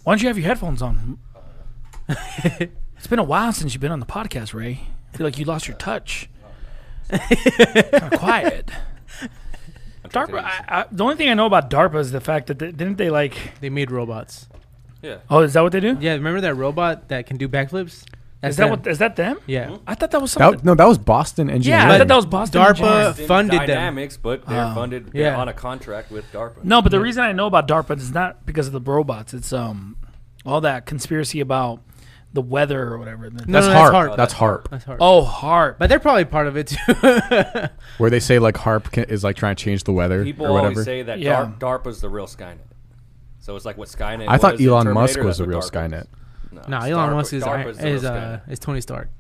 Why don't you have your headphones on? It's been a while since you've been on the podcast, Ray. I feel like you lost your touch. Kind of quiet. DARPA. The only thing I know about DARPA is the fact that didn't they like... They made robots. Yeah. Oh, is that what they do? Yeah, remember that robot that can do backflips? Is that them? Yeah. I thought that was something. That was Boston Engineering. Yeah, I thought that was Boston. DARPA Engineering. funded Dynamics, but they're funded Yeah. on a contract with DARPA. No, but the reason I know about DARPA is not because of the robots. It's all that conspiracy about the weather or whatever. That's that's HARP. HARP. That's HARP. That's hard. Oh, HARP. But they're probably part of it too. Where they say like HARP is like trying to change the weather People or whatever. always say that Yeah. DARPa's the real Skynet. So it's like what Skynet I thought was in Elon Musk Terminator, was that's the what real DARPA Skynet. is. No, Elon Musk is DARPa's the real Skynet. Tony Stark.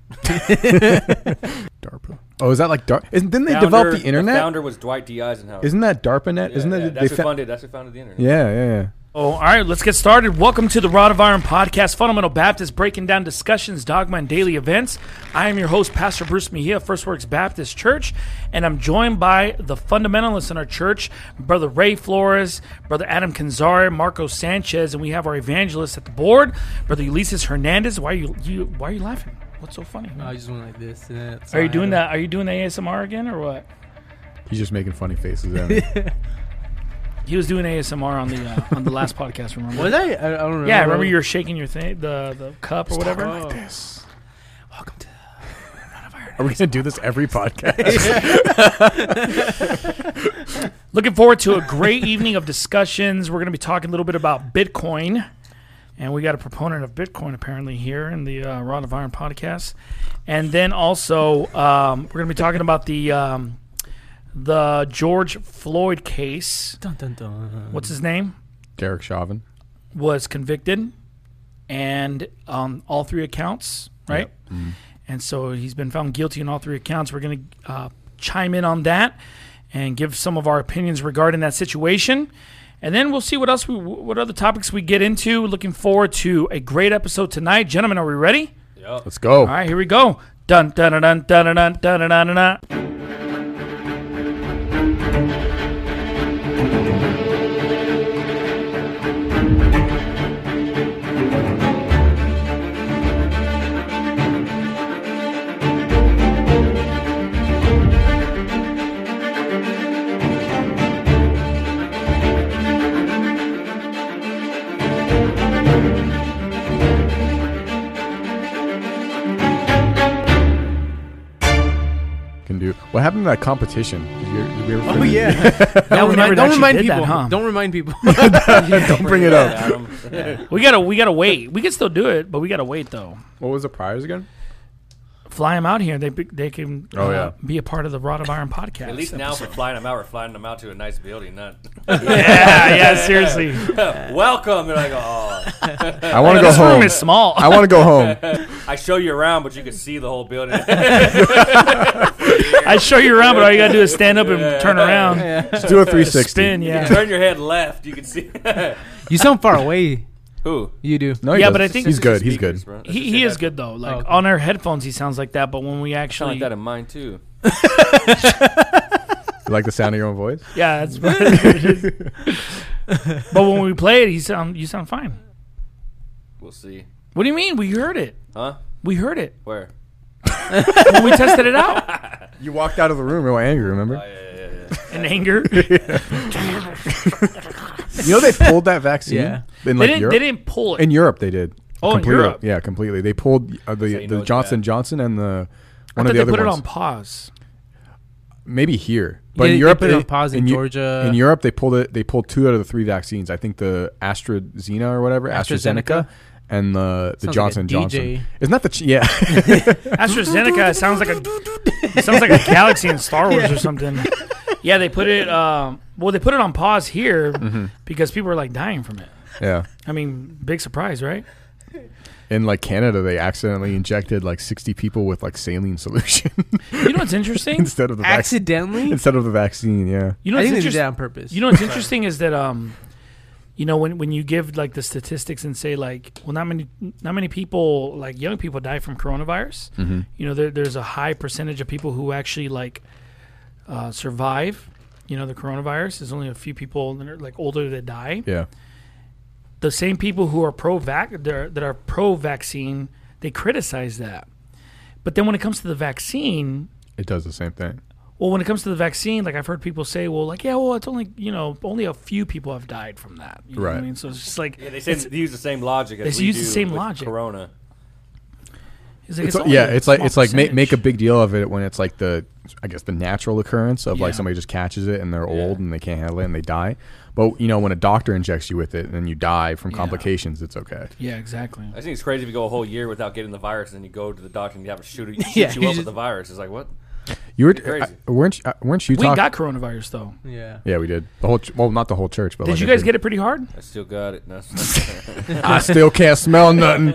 DARPA. Oh, is that like DARPA? Didn't they Founder- develop the internet? The founder was Dwight D. Eisenhower. Isn't that DARPANET? Yeah, Isn't that yeah, they that's who founded the internet. Yeah. Oh, all right, let's get started. Welcome to the Rod of Iron podcast, Fundamental Baptist, breaking down discussions, dogma, and daily events. I am your host, Pastor Bruce Mejia, First Works Baptist Church, and I'm joined by the fundamentalists in our church, Brother Ray Flores, Brother Adam Canzar, Marco Sanchez, and we have our evangelists at the board, Brother Ulysses Hernandez. Why are you laughing? What's so funny? I just went like this. And Are you doing that? Are you doing the ASMR again or what? He's just making funny faces at me. He was doing ASMR on the last podcast. Remember? Was I don't remember. Yeah, remember you were shaking your thing, the cup or whatever. Like this. Welcome to. Are we gonna do this every podcast? Looking forward to a great evening of discussions. We're going to be talking a little bit about Bitcoin, and we got a proponent of Bitcoin apparently here in the Rod of Iron podcast. And then also we're going to be talking about the George Floyd case. Dun, dun, dun. What's his name? Derek Chauvin. Was convicted, and on all three accounts, right? Yep. Mm. And so he's been found guilty on all three accounts. We're going to chime in on that and give some of our opinions regarding that situation. And then we'll see what other topics we get into. Looking forward to a great episode tonight. Gentlemen, are we ready? Yep. Let's go. All right, here we go. Dun dun dun dun dun dun dun dun dun. Can do. What happened to that competition? Did we ever Oh finish? yeah. Yeah, we never don't actually remind did people. that, huh? Don't remind people. Don't bring it up. Adam. We gotta wait. We can still do it, but we gotta wait though. What was the prize again? Fly them out here. They can be a part of the Rod of Iron podcast. At least now for flying them out, we're flying them out to a nice building. Not yeah, seriously. welcome. They're like, oh, I want to go This room home. is small. I want to go home. I show you around, but you can see the whole building. I show you around, but all you gotta do is stand up and turn around. Just do a 360. Spin, yeah. Turn your head left, you can see. You sound far away. Who? You do. No, he Yeah, doesn't. but I think he's it's good. just He's speakers, good. bro. He is good though. Like okay. on our headphones, he sounds like that. But when we Sound actually, like that in mine too. You like the sound of your own voice? yeah, that's. But when we play it, you sound fine. We'll see. What do you mean? We heard it. Huh? We heard it Where? when we tested it out You walked out of the room real angry, remember? Oh, yeah. in anger. You know they pulled that vaccine? Yeah. In They like didn't. Europe? They didn't pull it. In Europe they did. Oh, in Completely. Europe. Yeah, completely. They pulled So you know the it's Johnson bad. Johnson and the I one thought of the they other put it ones. on pause. Maybe here. But Yeah, in they Europe put it on pause in Eu- Georgia. In Europe they pulled 2 out of the 3 vaccines. I think the AstraZeneca or whatever, AstraZeneca and the Sounds like a Johnson DJ. Johnson. Isn't that the yeah. AstraZeneca sounds like a galaxy in Star Wars or something. Yeah, they put it. They put it on pause here because people are like dying from it. Yeah. I mean, big surprise, right? In like Canada, they accidentally injected like 60 people with like saline solution You know what's interesting? instead of the vaccine. Accidentally? Instead of the vaccine, yeah. You know I what's think they did interesting? that on purpose. You know what's interesting is that when you give like the statistics and say like, well, not many people, like young people, die from coronavirus. Mm-hmm. You know, there's a high percentage of people who actually like survive. You know, the coronavirus. There's only a few people that are like older that die. Yeah. the same people who are that are pro-vaccine, they criticize that. But then when it comes to the vaccine, It does the same thing. well, when it comes to the vaccine, like I've heard people say, well, like, yeah, well, it's only, only a few people have died from that. You know what I Right. mean? So it's just like, Yeah, they use the same logic as They we use do the same with logic. Corona. it's It's only yeah, a it's like small make a percentage. big deal of it when it's like the natural occurrence of Yeah. like somebody just catches it and they're Yeah. old and they can't handle it and they die. But when a doctor injects you with it and then you die from Yeah. complications, it's okay. Yeah, exactly. I think it's crazy if you go a whole year without getting the virus and then you go to the doctor and you have to shoot Yeah, you you up with just- the virus. It's like, what? You were Crazy. weren't you We talking? got coronavirus though. Yeah. Yeah, we did. The whole well, not the whole church, but Did like you a guys big- get it pretty hard? I still got it. No, I still can't smell nothing.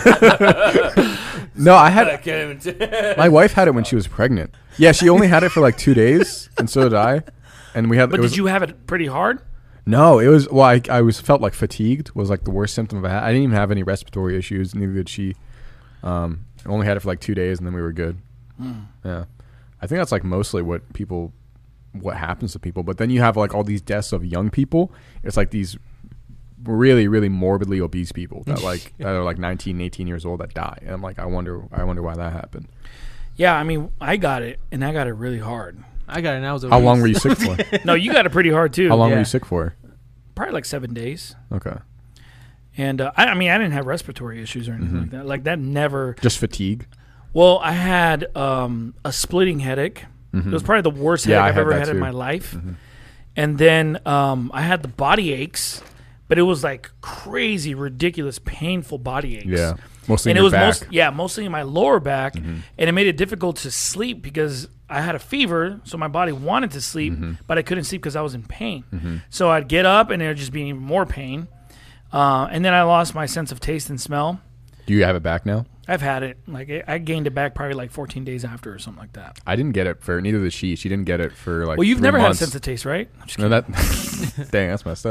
No, I I had can't even my wife had it when she was pregnant. Yeah, she only had it for like 2 days, and so did I. And we had. But it was, did you have it pretty hard? No, it was. Well, I felt like fatigued was like the worst symptom I had. I didn't even have any respiratory issues. Neither did she. I only had it for like 2 days, and then we were good. Yeah, I think that's like mostly what happens to people. But then you have like all these deaths of young people. It's like these really, really morbidly obese people that that are like 19, 18 years old that die. And I'm like, I wonder why that happened. Yeah, I mean, I got it, and I got it really hard. I got it. And I was How long were you sick for? No, you got it pretty hard too. How long were Yeah. you sick for? Probably like 7 days. Okay, And I mean, I didn't have respiratory issues or anything like that. Like that never. just fatigue. Well, I had a splitting headache. It was probably the worst Yeah, headache I I've had ever that had in too. my life. And then I had the body aches, but it was like crazy, ridiculous, painful body aches. Yeah, mostly And in it your was back. mostly in my lower back, and it made it difficult to sleep because I had a fever, so my body wanted to sleep, but I couldn't sleep because I was in pain. So I'd get up, and it would just be even more pain. And then I lost my sense of taste and smell. Do you have it back now? I've had it. Like I gained it back probably like 14 days after or something like that. I didn't get it for neither did she. She didn't get it for like. Well, you've 3 never months. had a sense of taste, right? I'm just No, kidding. that. Dang, that's messed up.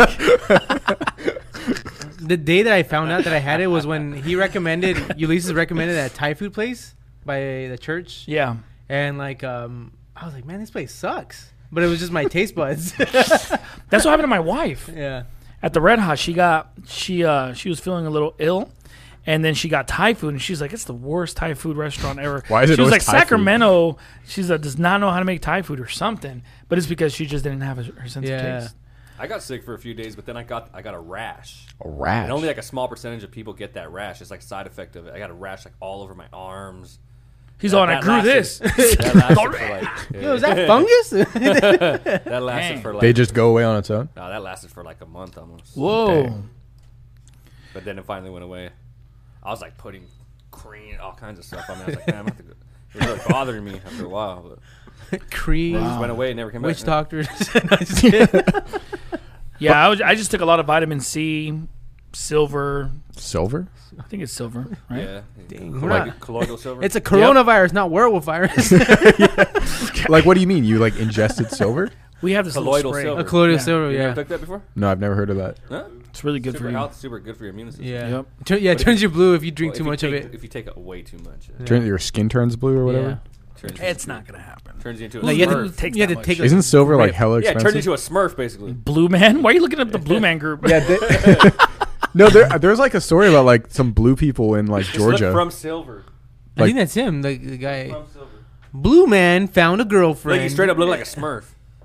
The day that I found out that I had it was when Ulysses recommended that Thai food place by the church. Yeah. And like, I was like, man, this place sucks. But it was just my taste buds. That's what happened to my wife. Yeah. At the Red Hot, she was feeling a little ill, and then she got Thai food, and she's like, "It's the worst Thai food restaurant ever." Why is it She was always like, Thai food? Sacramento. She's like, does not know how to make Thai food or something, but it's because she just didn't have her sense Yeah. of taste. I got sick for a few days, but then I got a rash. A rash. And only like a small percentage of people get that rash. It's like a side effect of it. I got a rash like all over my arms. He's That- on. I that grew lasted- this. That lasted for like. Yo, is that fungus? That lasted Dang. for like. They just go away on its own. No, that lasted for like a month almost. Whoa. Dang. But then it finally went away. I was like putting cream, all kinds of stuff on me. I was like, man, I'm gonna have to go. It was really bothering me after a while, but Cream. it just went away and never came Witch back. doctors. No, just kidding. Yeah, I just took a lot of vitamin C, silver. Silver? I think it's silver, right? Yeah. Dang, we're not- Colloidal silver. It's a coronavirus, not werewolf virus. Like, what do you mean? You like ingested silver? We have this little Colloidal spray. silver. A colloidal Yeah. silver, You yeah. ever took that before? No, I've never heard of that. Huh? It's really good super for you. health, super good for your immune system. Yep. Yeah. Yeah, But it turns you blue if you drink Well, too if you much of take- it. If you take way too much, Your skin turns blue or whatever? turns you It's into- not gonna happen. Turns you into a No, you have Smurf. to, Takes you have that to much. take like Isn't silver like hella Yeah, it expensive? turns you into a Smurf basically. Blue Man? Why are you looking up the Blue Man group? Yeah. No, there's like a story about like some blue people in like Just look Georgia. from silver. I like- think that's him, the guy. From silver. Blue man found a girlfriend. Like you straight up look like a Smurf.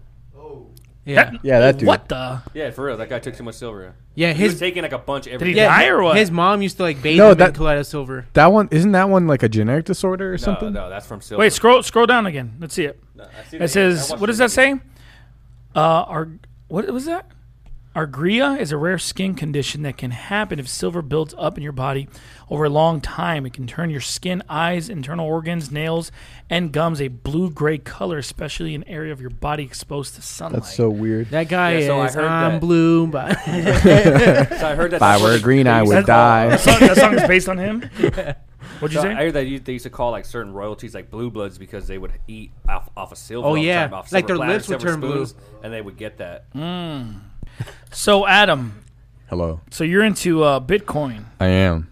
Yeah. Yeah, that dude. What the? Yeah, for real. That guy took too much silver. Yeah, He was his taking like a bunch every Did he day. die or what? His mom used to like bathe No, him that- in colloidal silver. That one isn't that one like a genetic disorder or something? No, that's from silver. Wait, scroll down again. Let's see it. No, I see It that. says, I watched what does the that say? What was that? Argria is a rare skin condition that can happen if silver builds up in your body over a long time. It can turn your skin, eyes, internal organs, nails, and gums a blue-gray color, especially in an area of your body exposed to sunlight. That's so weird. That guy Yeah, so I is heard I'm that. blue, but So I heard that. If I were green, I would die. That song is based on him? What'd you So say? I heard that they used to call like certain royalties like blue bloods because they would eat off of silver. Oh, all the yeah. time, off Like silver their platters, lips would silver turn blue. spoons, and they would get that. So, Adam, Hello. so you're into Bitcoin. I am.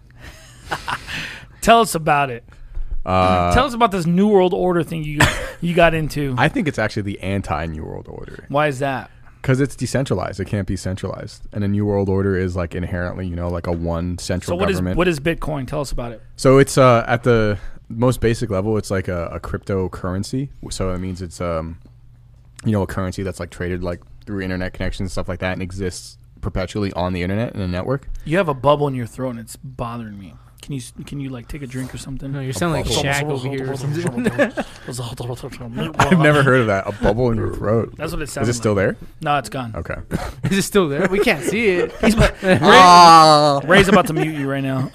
Tell us about it. Tell us about this New World Order thing you got into. I think it's actually the anti-New World Order. Why is that? Because it's decentralized. It can't be centralized. And a new world order is like inherently, like a one central government. What is Bitcoin? Tell us about it. So it's at the most basic level, it's like a cryptocurrency. So it means it's a currency that's like traded like through internet connections, stuff like that, and exists perpetually on the internet in a network. You have a bubble in your throat and it's bothering me. Can you like take a drink or something? No, you sound like Shaq over here or something. I've never heard of that. A bubble in your throat. That's what it sounds. Is it still there? No, it's gone. Okay. Is it still there? We can't see it. Ray's about to mute you right now.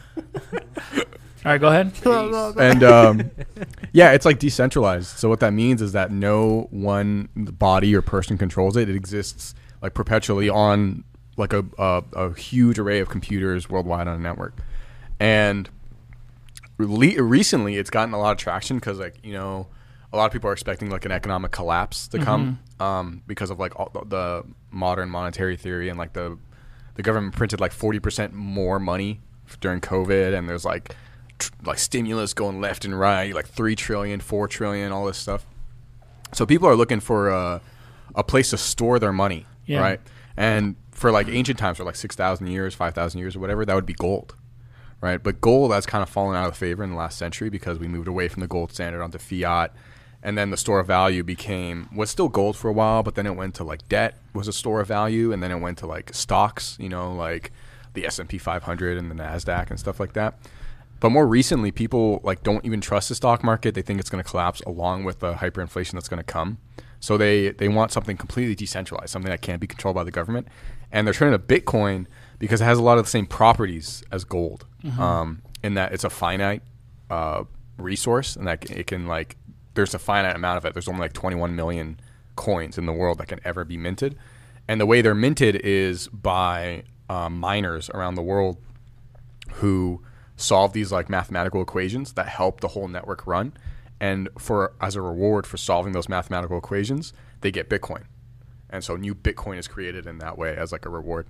All right, go ahead. And yeah, it's like decentralized. So what that means is that no one body or person controls it. It exists like perpetually on like a huge array of computers worldwide on a network. And recently, it's gotten a lot of traction because, like, a lot of people are expecting like an economic collapse to come because of like all the modern monetary theory, and like the government printed like 40% more money during COVID, and there's like stimulus going left and right, like 3 trillion, 4 trillion, all this stuff. So people are looking for a place to store their money, right? And for like ancient times, for like 6,000 years, 5,000 years, or whatever, that would be gold. Right, but gold has kind of fallen out of favor in the last century because we moved away from the gold standard onto fiat, and then the store of value was still gold for a while, but then it went to like debt was a store of value, and then it went to like stocks, like the S&P 500 and the NASDAQ and stuff like that. But more recently, people like don't even trust the stock market. They think it's going to collapse along with the hyperinflation that's going to come. So they want something completely decentralized, something that can't be controlled by the government, and they're turning to Bitcoin because it has a lot of the same properties as gold. In that it's a finite resource, and that it can like there's a finite amount of it. There's only like 21 million coins in the world that can ever be minted, and the way they're minted is by miners around the world who solve these like mathematical equations that help the whole network run. And as a reward for solving those mathematical equations, they get Bitcoin, and so new Bitcoin is created in that way as like a reward.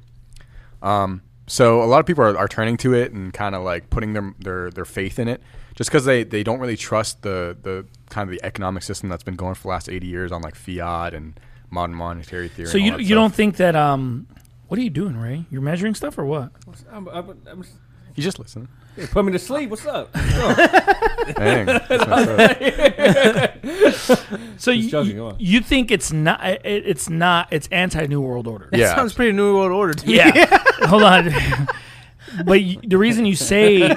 So a lot of people are turning to it and kind of like putting their faith in it just because they don't really trust the kind of the economic system that's been going for the last 80 years on like fiat and modern monetary theory. So you don't think that what are you doing, Ray? You're measuring stuff or what? He's just listening. Hey, put me to sleep. What's up? Dang, so you think it's it's anti-New World Order? That sounds pretty New World Order to me. Yeah. Hold on. But the reason you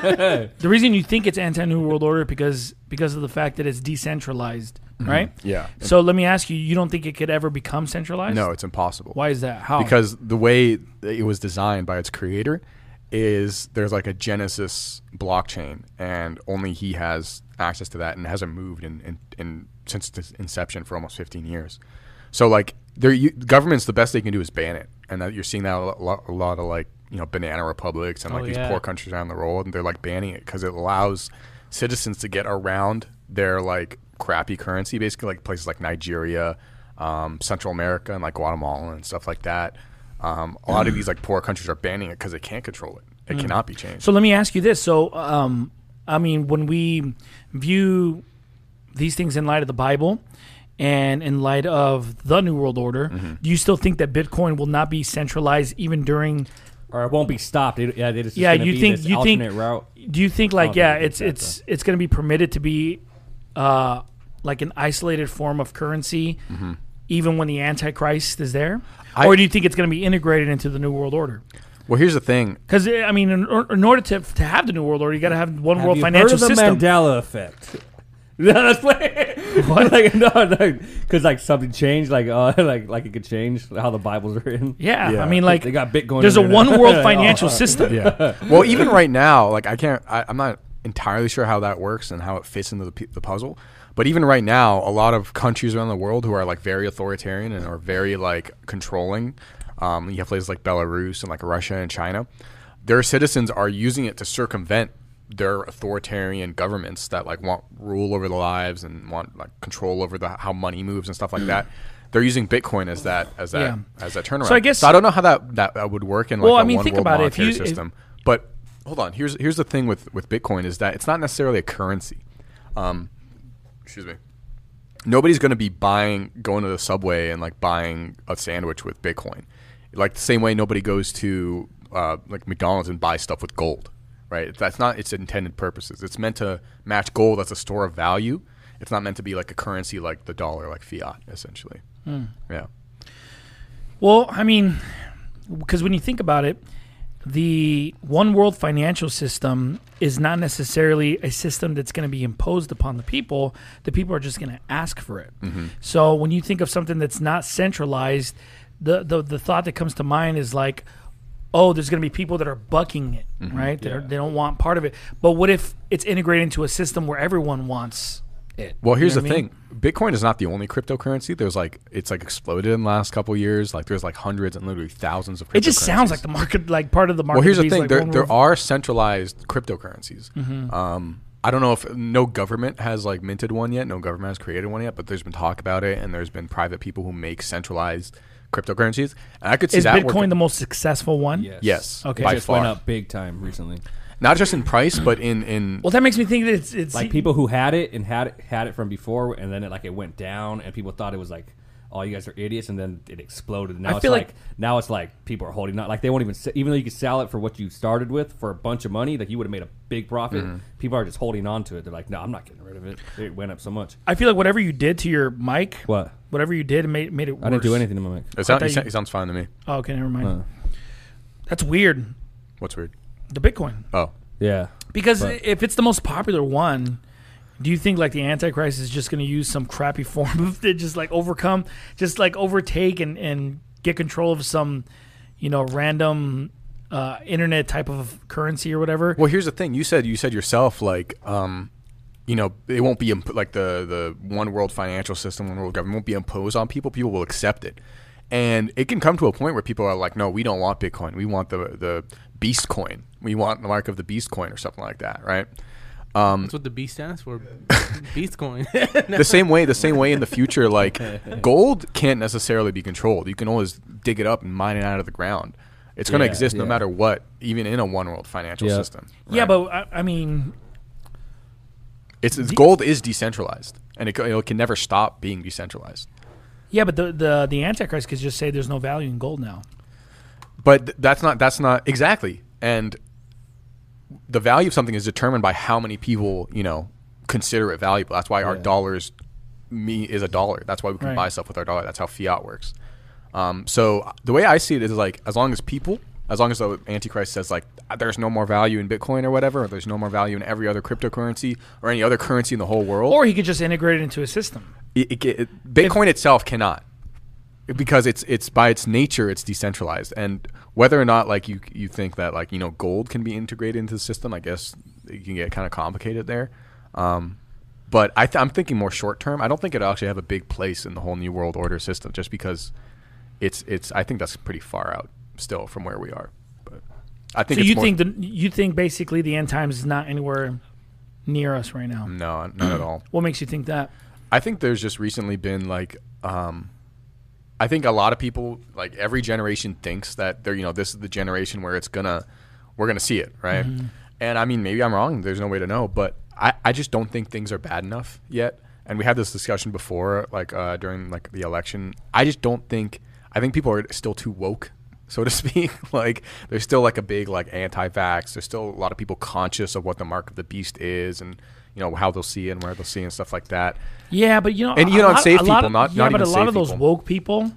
think it's anti-New World Order because of the fact that it's decentralized, right? Yeah. So let me ask you: you don't think it could ever become centralized? No, it's impossible. Why is that? How? Because the way it was designed by its creator is there's like a Genesis blockchain, and only he has access to that, and hasn't moved since its inception for almost 15 years. So like governments, the best they can do is ban it, and that you're seeing that a lot of like banana republics and like these poor countries around the world, and they're like banning it because it allows citizens to get around their like crappy currency, basically like places like Nigeria, Central America, and like Guatemala and stuff like that. A lot of these like poor countries are banning it because they can't control it. It cannot be changed. So let me ask you this. So, I mean, when we view these things in light of the Bible and in light of the New World Order, do you still think that Bitcoin will not be centralized even during, or it won't be stopped? They just you think route. Do you think like it's going to be permitted to be like an isolated form of currency? Even when the Antichrist is there? Or do you think it's going to be integrated into the New World Order? Well, here's the thing. Because, I mean, in order to have the New World Order, you got to have one world financial system. Have you heard of the Mandela effect? That's what? Because like something changed, like it could change how the Bible's written. Yeah. I mean, like they got Bitcoin. There's a one world financial system. Yeah. Well, even right now, like I'm not entirely sure how that works and how it fits into the puzzle. But even right now, a lot of countries around the world who are like very authoritarian and are very like controlling, you have places like Belarus and like Russia and China, their citizens are using it to circumvent their authoritarian governments that like want rule over their lives and want like control over how money moves and stuff like that. They're using Bitcoin as that turnaround. So I guess I don't know how that would work in like one think world about monetary system. But hold on, here's the thing with Bitcoin is that it's not necessarily a currency. Excuse me. nobody's going to be going to the Subway and like buying a sandwich with Bitcoin. Like the same way nobody goes to like McDonald's and buys stuff with gold, right? That's not its intended purposes. It's meant to match gold as a store of value. It's not meant to be like a currency like the dollar, like fiat, essentially. Yeah. Well, I mean, because when you think about it, the one world financial system is not necessarily a system that's going to be imposed upon the people. The people are just going to ask for it. So when you think of something that's not centralized, the thought that comes to mind is like, oh, there's going to be people that are bucking it, right? They don't want part of it. But what if it's integrated into a system where everyone wants it? Well, here's You the know what I thing. Bitcoin is not the only cryptocurrency. There's like, it's like exploded in the last couple of years. Like there's like hundreds and literally thousands of cryptocurrencies. It just sounds like the market, like part of the market. Well, here's the beast, thing. like There, one there world- are centralized cryptocurrencies. I don't know if no government has like minted one yet. No government has created one yet, but there's been talk about it, and there's been private people who make centralized cryptocurrencies. And I could see Is that Bitcoin working. the most successful one? Yes. Okay. By It just far. went up big time recently. Not just in price, but in Well, that makes me think that it's Like people who had it and had it from before, and then it went down, and people thought it was like, oh, you guys are idiots, and then it exploded. And now I it's feel like, like- now it's like people are holding on. Like they won't even even though you could sell it for what you started with for a bunch of money, like you would have made a big profit. People are just holding on to it. They're like, no, I'm not getting rid of it. It went up so much. I feel like whatever you did to your mic, What? whatever you did, made it worse. I didn't do anything to my mic. it sounds, I thought it sounds fine to me. Oh, okay, never mind. Uh. That's weird. What's weird? The Bitcoin. Oh, Yeah. Because But- if it's the most popular one, do you think like the Antichrist is just going to use some crappy form of it, just like overtake and get control of some, random internet type of currency or whatever? well, here's the thing. You said yourself, like, it won't be like the one world financial system, one world government won't be imposed on people. People will accept it, and it can come to a point where people are like, no, we don't want Bitcoin. We want the Beast coin. We want the mark of the Beast coin or something like that, right? That's what the B stands for. Beast coin. The same way in the future, like gold can't necessarily be controlled. You can always dig it up and mine it out of the ground. It's going to Yeah, exist no yeah. matter what, even in a one world financial Yeah. system. Yeah, right? but I mean, it's gold is decentralized, and it can never stop being decentralized. yeah, but the Antichrist could just say there's no value in gold now. But that's not exactly. And the value of something is determined by how many people consider it valuable. That's why our dollars is a dollar. That's why we can Right. buy stuff with our dollar. That's how fiat works. So the way I see it is like as long as the Antichrist says like there's no more value in Bitcoin or whatever, or there's no more value in every other cryptocurrency or any other currency in the whole world, Or he could just integrate it into a system. Bitcoin itself cannot, because it's by its nature it's decentralized. And whether or not like you think that like gold can be integrated into the system, I guess it can get kind of complicated there. But I'm thinking more short term. I don't think it'll actually have a big place in the whole new world order system, just because it's I think that's pretty far out still from where we are. But I think So it's you more, you think basically the end times is not anywhere near us right now? no, not at all. What makes you think that? I think there's just recently been like, I think a lot of people, like every generation thinks that this is the generation where we're gonna see it, right? And I mean, maybe I'm wrong. There's no way to know, but I just don't think things are bad enough yet. And we had this discussion before, like during like the election. I think people are still too woke, so to speak. Like there's still like a big like anti-vax. There's still a lot of people conscious of what the mark of the beast is, and how they'll see it and where they'll see it and stuff like that. Yeah, but And a lot- unsaved a lot people, of- not yeah, but even a lot saved of those people. woke people,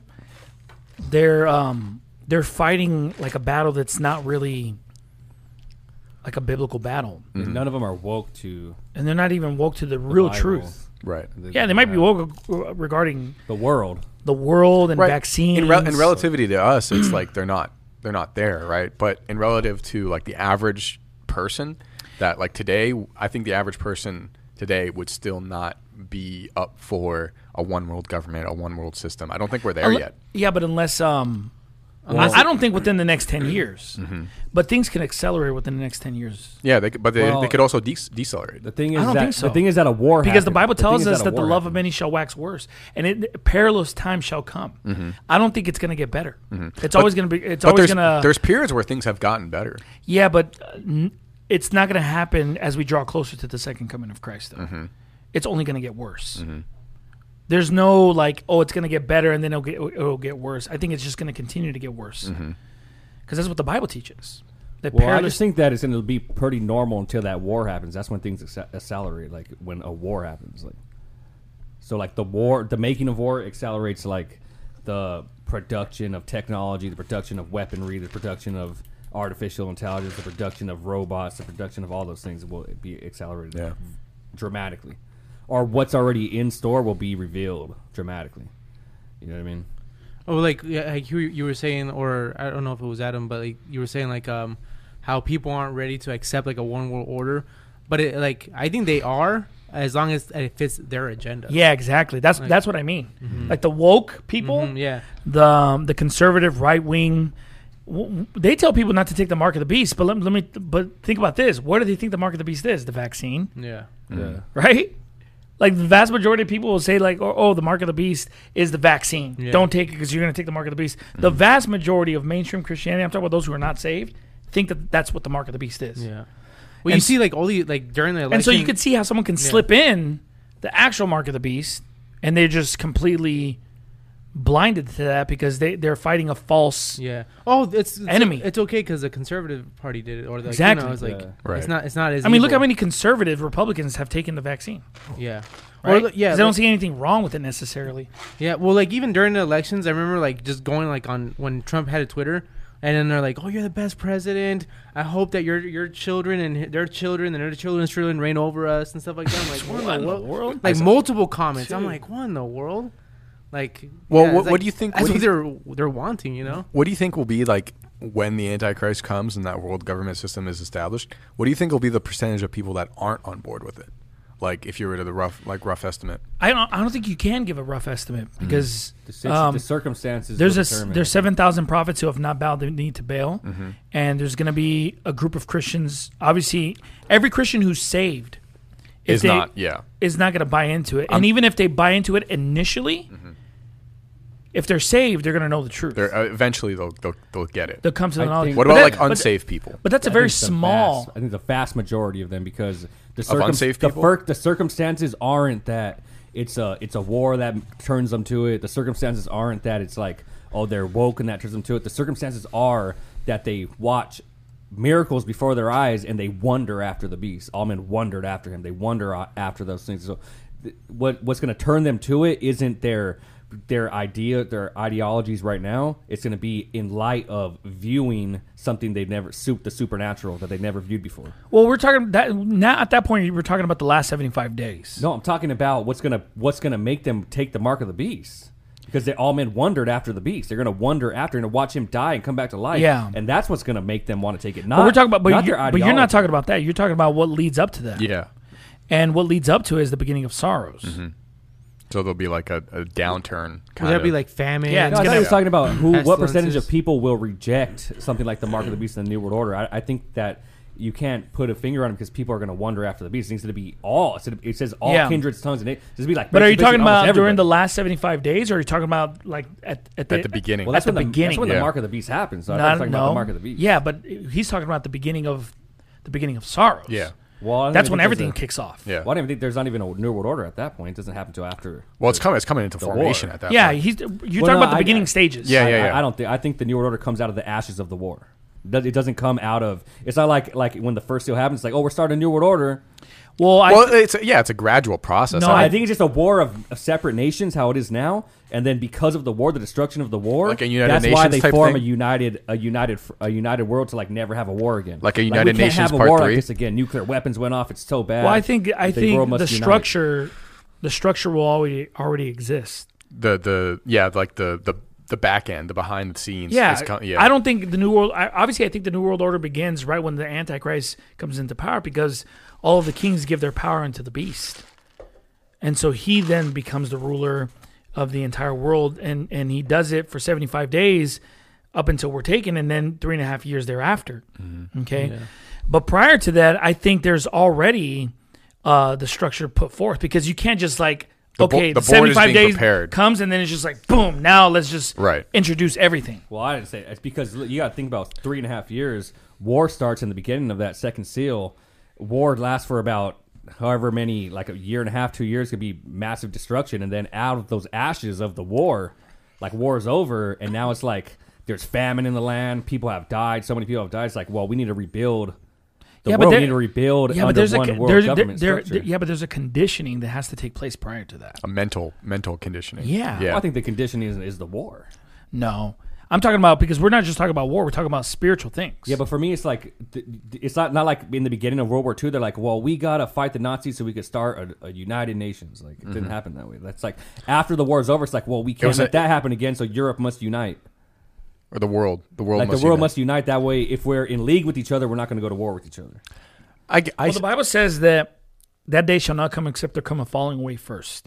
they're fighting like a battle that's not really like a biblical battle, None of them are woke to and they're not even woke to the the real Bible. truth. Right. Yeah, they might be woke regarding The world. the world and Right. vaccines. In relativity to us, it's like they're not there, right? But in relative to like the average person, that like today, I think the average person today would still not be up for a one world government, a one world system. I don't think we're there yet. Yeah, but unless I don't think within the next 10 years, but things can accelerate within the next 10 years. Yeah, they could also decelerate. The thing I is don't that think so. the thing is that a war Because the happened. Bible thing tells is us a that the war love of happened. many shall wax worse, and perilous times shall come. I don't think it's going to get better. It's always going to be. It's But always going to. there's periods where things have gotten better. Yeah, but it's not going to happen as we draw closer to the second coming of Christ. Though it's only going to get worse. There's no like, oh, it's going to get better and then it'll get worse. I think it's just going to continue to get worse because that's what the Bible teaches. I just think that it's going to be pretty normal until that war happens. That's when things accelerate, like when a war happens. Like, so like the making of war accelerates like the production of technology, the production of weaponry, the production of artificial intelligence, the production of robots, the production of all those things will be accelerated dramatically. Or what's already in store will be revealed dramatically. You know what I mean? Oh, like you were saying, or I don't know if it was Adam, but like you were saying, like how people aren't ready to accept like a one world order, but I think they are, as long as it fits their agenda. Yeah, exactly. That's what I mean. Like the woke people, the conservative right wing, they tell people not to take the mark of the beast. But think about this: what do they think the mark of the beast is? The vaccine. Yeah. Right. Like the vast majority of people will say like, oh, the mark of the beast is the vaccine. Yeah. Don't take it because you're going to take the mark of the beast. The vast majority of mainstream Christianity, I'm talking about those who are not saved, think that that's what the mark of the beast is. Yeah. Well, you see like all the like during the election. And so you could see how someone can slip in the actual mark of the beast and they're just completely blinded to that because they're fighting a false it's enemy. It's okay because the conservative party did it, or the, exactly. It's like right. It's not as. I mean, evil. look how many conservative Republicans have taken the vaccine. Yeah, right. Or, they don't see anything wrong with it necessarily. Yeah, well, like even during the elections, I remember like just going like on when Trump had a Twitter, and then they're like, "Oh, you're the best president. I hope that your children and their children and their children's children reign over us and stuff like that." I'm like, what in the world? Like multiple comments. I'm like, what in the world? Like, well, what do you think? That's what they're wanting, you know? What do you think will be like when the Antichrist comes and that world government system is established? What do you think will be the percentage of people that aren't on board with it? Like, if you were to the rough estimate, I don't think you can give a rough estimate because the circumstances. There's 7,000 prophets who have not bowed the knee to Baal, and there's going to be a group of Christians. Obviously, every Christian who's saved is not going to buy into it, and even if they buy into it initially. If they're saved, they're going to know the truth. Eventually, they'll get it. They'll come to the knowledge. What about like unsaved people? But that's a very small. I think the vast majority of them, because unsaved people? The circumstances aren't that it's a war that turns them to it. The circumstances aren't that it's like, oh, they're woke and that turns them to it. The circumstances are that they watch miracles before their eyes and they wonder after the beast. All men wondered after him. They wonder after those things. So, what's going to turn them to it isn't their ideologies right now. It's going to be in light of viewing something they've never the supernatural that they've never viewed before. Well, we're talking that now at that point. We're talking about the last 75 days. No, I'm talking about what's gonna make them take the mark of the beast, because all men wondered after the beast. They're going to wonder after and watch him die and come back to life. Yeah, and that's what's going to make them want to take it. But we're talking about, but you're not talking about that. You're talking about what leads up to that. Yeah, and what leads up to is the beginning of sorrows. Mm-hmm. So there'll be like a downturn. Would that be like famine? Yeah, I was talking about what percentage of people will reject something like the mark of the beast in the New World Order. I think that you can't put a finger on it because people are going to wonder after the beast. It needs to be all. It says all kindreds, tongues, and it just be like. But are you talking about during the last 75 days, or are you talking about like at the beginning? Well, that's the beginning. That's when the mark of the beast happens. So I'm talking about the mark of the beast. Yeah, but he's talking about the beginning of sorrows. Yeah. Well, that's when everything kicks off. Yeah. Well, I don't even think there's not even a New World Order at that point. It doesn't happen until after. Well, it's coming into formation at that point. Yeah, you're talking about the beginning stages. Yeah. I don't think. I think the New World Order comes out of the ashes of the war. It doesn't come out of. It's not like when the first seal happens. It's like, oh, we're starting a New World Order. It's a gradual process. No, I think it's just a war of separate nations, how it is now, and then because of the war, the destruction of the war, like a United that's Nations why they type form thing? a united world to like never have a war again. Like a United Nations Part 3. We can't have a Part war 3? like this again. Nuclear weapons went off. It's so bad. Well, I think the structure will already exist. Like the back end, the behind the scenes. I don't think the New World. Obviously, I think the New World Order begins right when the Antichrist comes into power, because all of the kings give their power unto the beast, and so he then becomes the ruler of the entire world, and he does it for 75 days up until we're taken, and then 3.5 years thereafter. Mm-hmm. Okay, yeah. But prior to that, I think there's already the structure put forth, because you can't just like. The 75 days comes, and then it's just like, boom, now let's just introduce everything. Well, I didn't say it's because you got to think about 3.5 years. War starts in the beginning of that second seal. War lasts for about however many, like a year and a half, 2 years, could be massive destruction, and then out of those ashes of the war, like war is over, and now it's like there's famine in the land, people have died, so many people have died. It's like, well, we need to rebuild the world. We need to rebuild under one world government structure. Yeah, but there's a conditioning that has to take place prior to that. A mental conditioning. Yeah. Well, I think the conditioning is the war. No. I'm talking about, because we're not just talking about war, we're talking about spiritual things. Yeah, but for me, it's like, it's not like in the beginning of World War II, they're like, well, we got to fight the Nazis so we could start a United Nations. Like, it didn't happen that way. That's like, after the war's over, it's like, well, we can't let that happen again, so Europe must unite. Or the world must unite. That way, if we're in league with each other, we're not going to go to war with each other. The Bible says that day shall not come except there come a falling away first.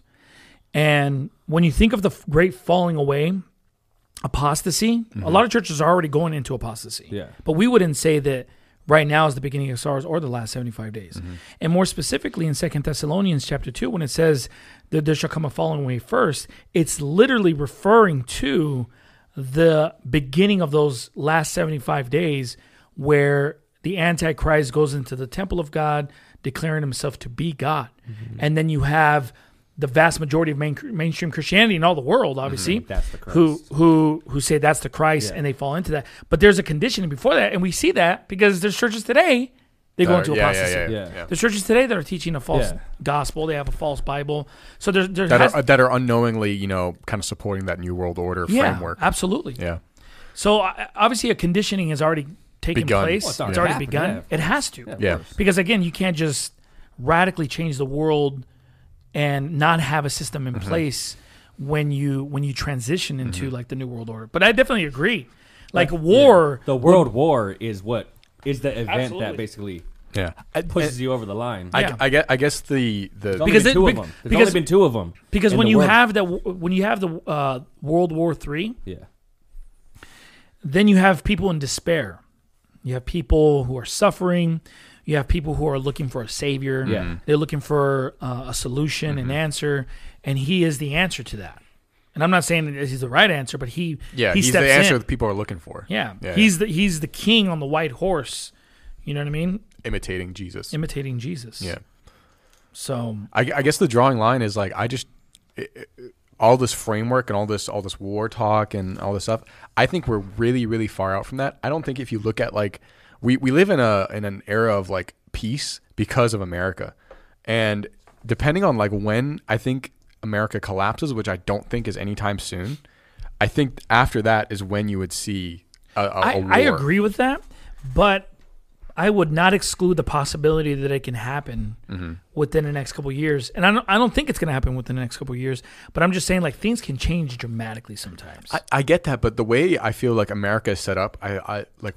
And when you think of the great falling away, apostasy, a lot of churches are already going into apostasy. Yeah. But we wouldn't say that right now is the beginning of sorrows or the last 75 days. And more specifically in 2 Thessalonians chapter 2, when it says that there shall come a falling away first, it's literally referring to the beginning of those last 75 days where the Antichrist goes into the temple of God, declaring himself to be God. And then you have the vast majority of mainstream Christianity in all the world, obviously, That's the Christ. who say that's the Christ, and they fall into that. But there's a conditioning before that, and we see that because there's churches today, they go into apostasy. Yeah. There's churches today that are teaching a false gospel. They have a false Bible. So that are unknowingly, kind of supporting that New World Order framework. Absolutely. Yeah. So obviously a conditioning has already taken place. Well, it's already begun. It has to. Yeah. Because again, you can't just radically change the world and not have a system in place when you transition into like the New World Order. But I definitely agree. Like war, the world war is what is the event Absolutely. that basically pushes you over the line. I guess the There's only been two of them. There's only been two of them. Because when you have the World War III, then you have people in despair. You have people who are suffering. You have people who are looking for a savior. Yeah. They're looking for a solution, an answer, and he is the answer to that. And I'm not saying that he's the right answer, but he's he's the answer that people are looking for. Yeah. He's the king on the white horse. You know what I mean? Imitating Jesus. Yeah. So I guess the drawing line is like all this framework and all this war talk and all this stuff. I think we're really, really far out from that. I don't think if you look at like we live in an era of like peace because of America, and depending on like when I think America collapses, which I don't think is anytime soon, I think after that is when you would see a war. I agree with that, but I would not exclude the possibility that it can happen within the next couple of years. And I don't think it's going to happen within the next couple of years, but I'm just saying like things can change dramatically sometimes. I get that, but the way I feel like America is set up, I like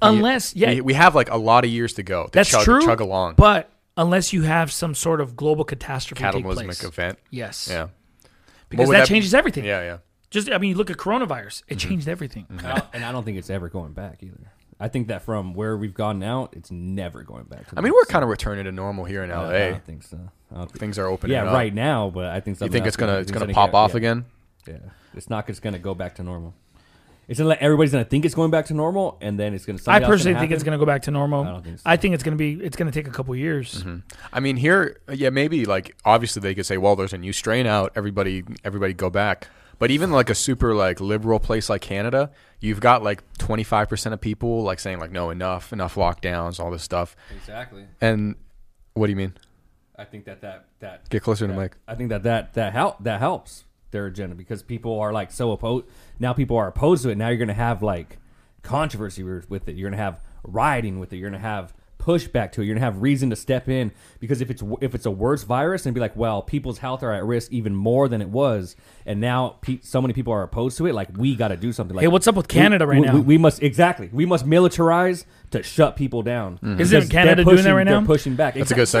we have like a lot of years to go. That's true. Chug along, but unless you have some sort of global catastrophe take place. Cataclysmic event. Yes. Yeah. Because that changes everything. Yeah. Just, I mean, you look at coronavirus. It changed everything. And I don't think it's ever going back either. I think that from where we've gone now, it's never going back to we're kind of returning to normal here in LA. I don't think so. Things are opening up. Yeah, right now, but I think you think it's gonna pop off again? Yeah. It's not just gonna go back to normal. It's gonna everybody's gonna think it's going back to normal, and then it's gonna. I personally think it's gonna go back to normal. I don't think so. I think it's gonna take a couple years. I mean, here, maybe like obviously they could say, well, there's a new strain out. Everybody go back. But even like a super like liberal place like Canada, you've got like 25% of people like saying like, no, enough lockdowns, all this stuff. Exactly. And what do you mean? I think that get closer to the mic. I think that helps their agenda because people are like so opposed. Now people are opposed to it. Now you're going to have like controversy with it. You're going to have rioting with it. You're going to have pushback to it. You're gonna have reason to step in because if it's a worse virus and be like, well, people's health are at risk even more than it was, and now so many people are opposed to it. Like we got to do something. Like, hey, what's up with Canada right now? We must militarize to shut people down. Isn't Canada doing that right now? They're pushing back. That's a good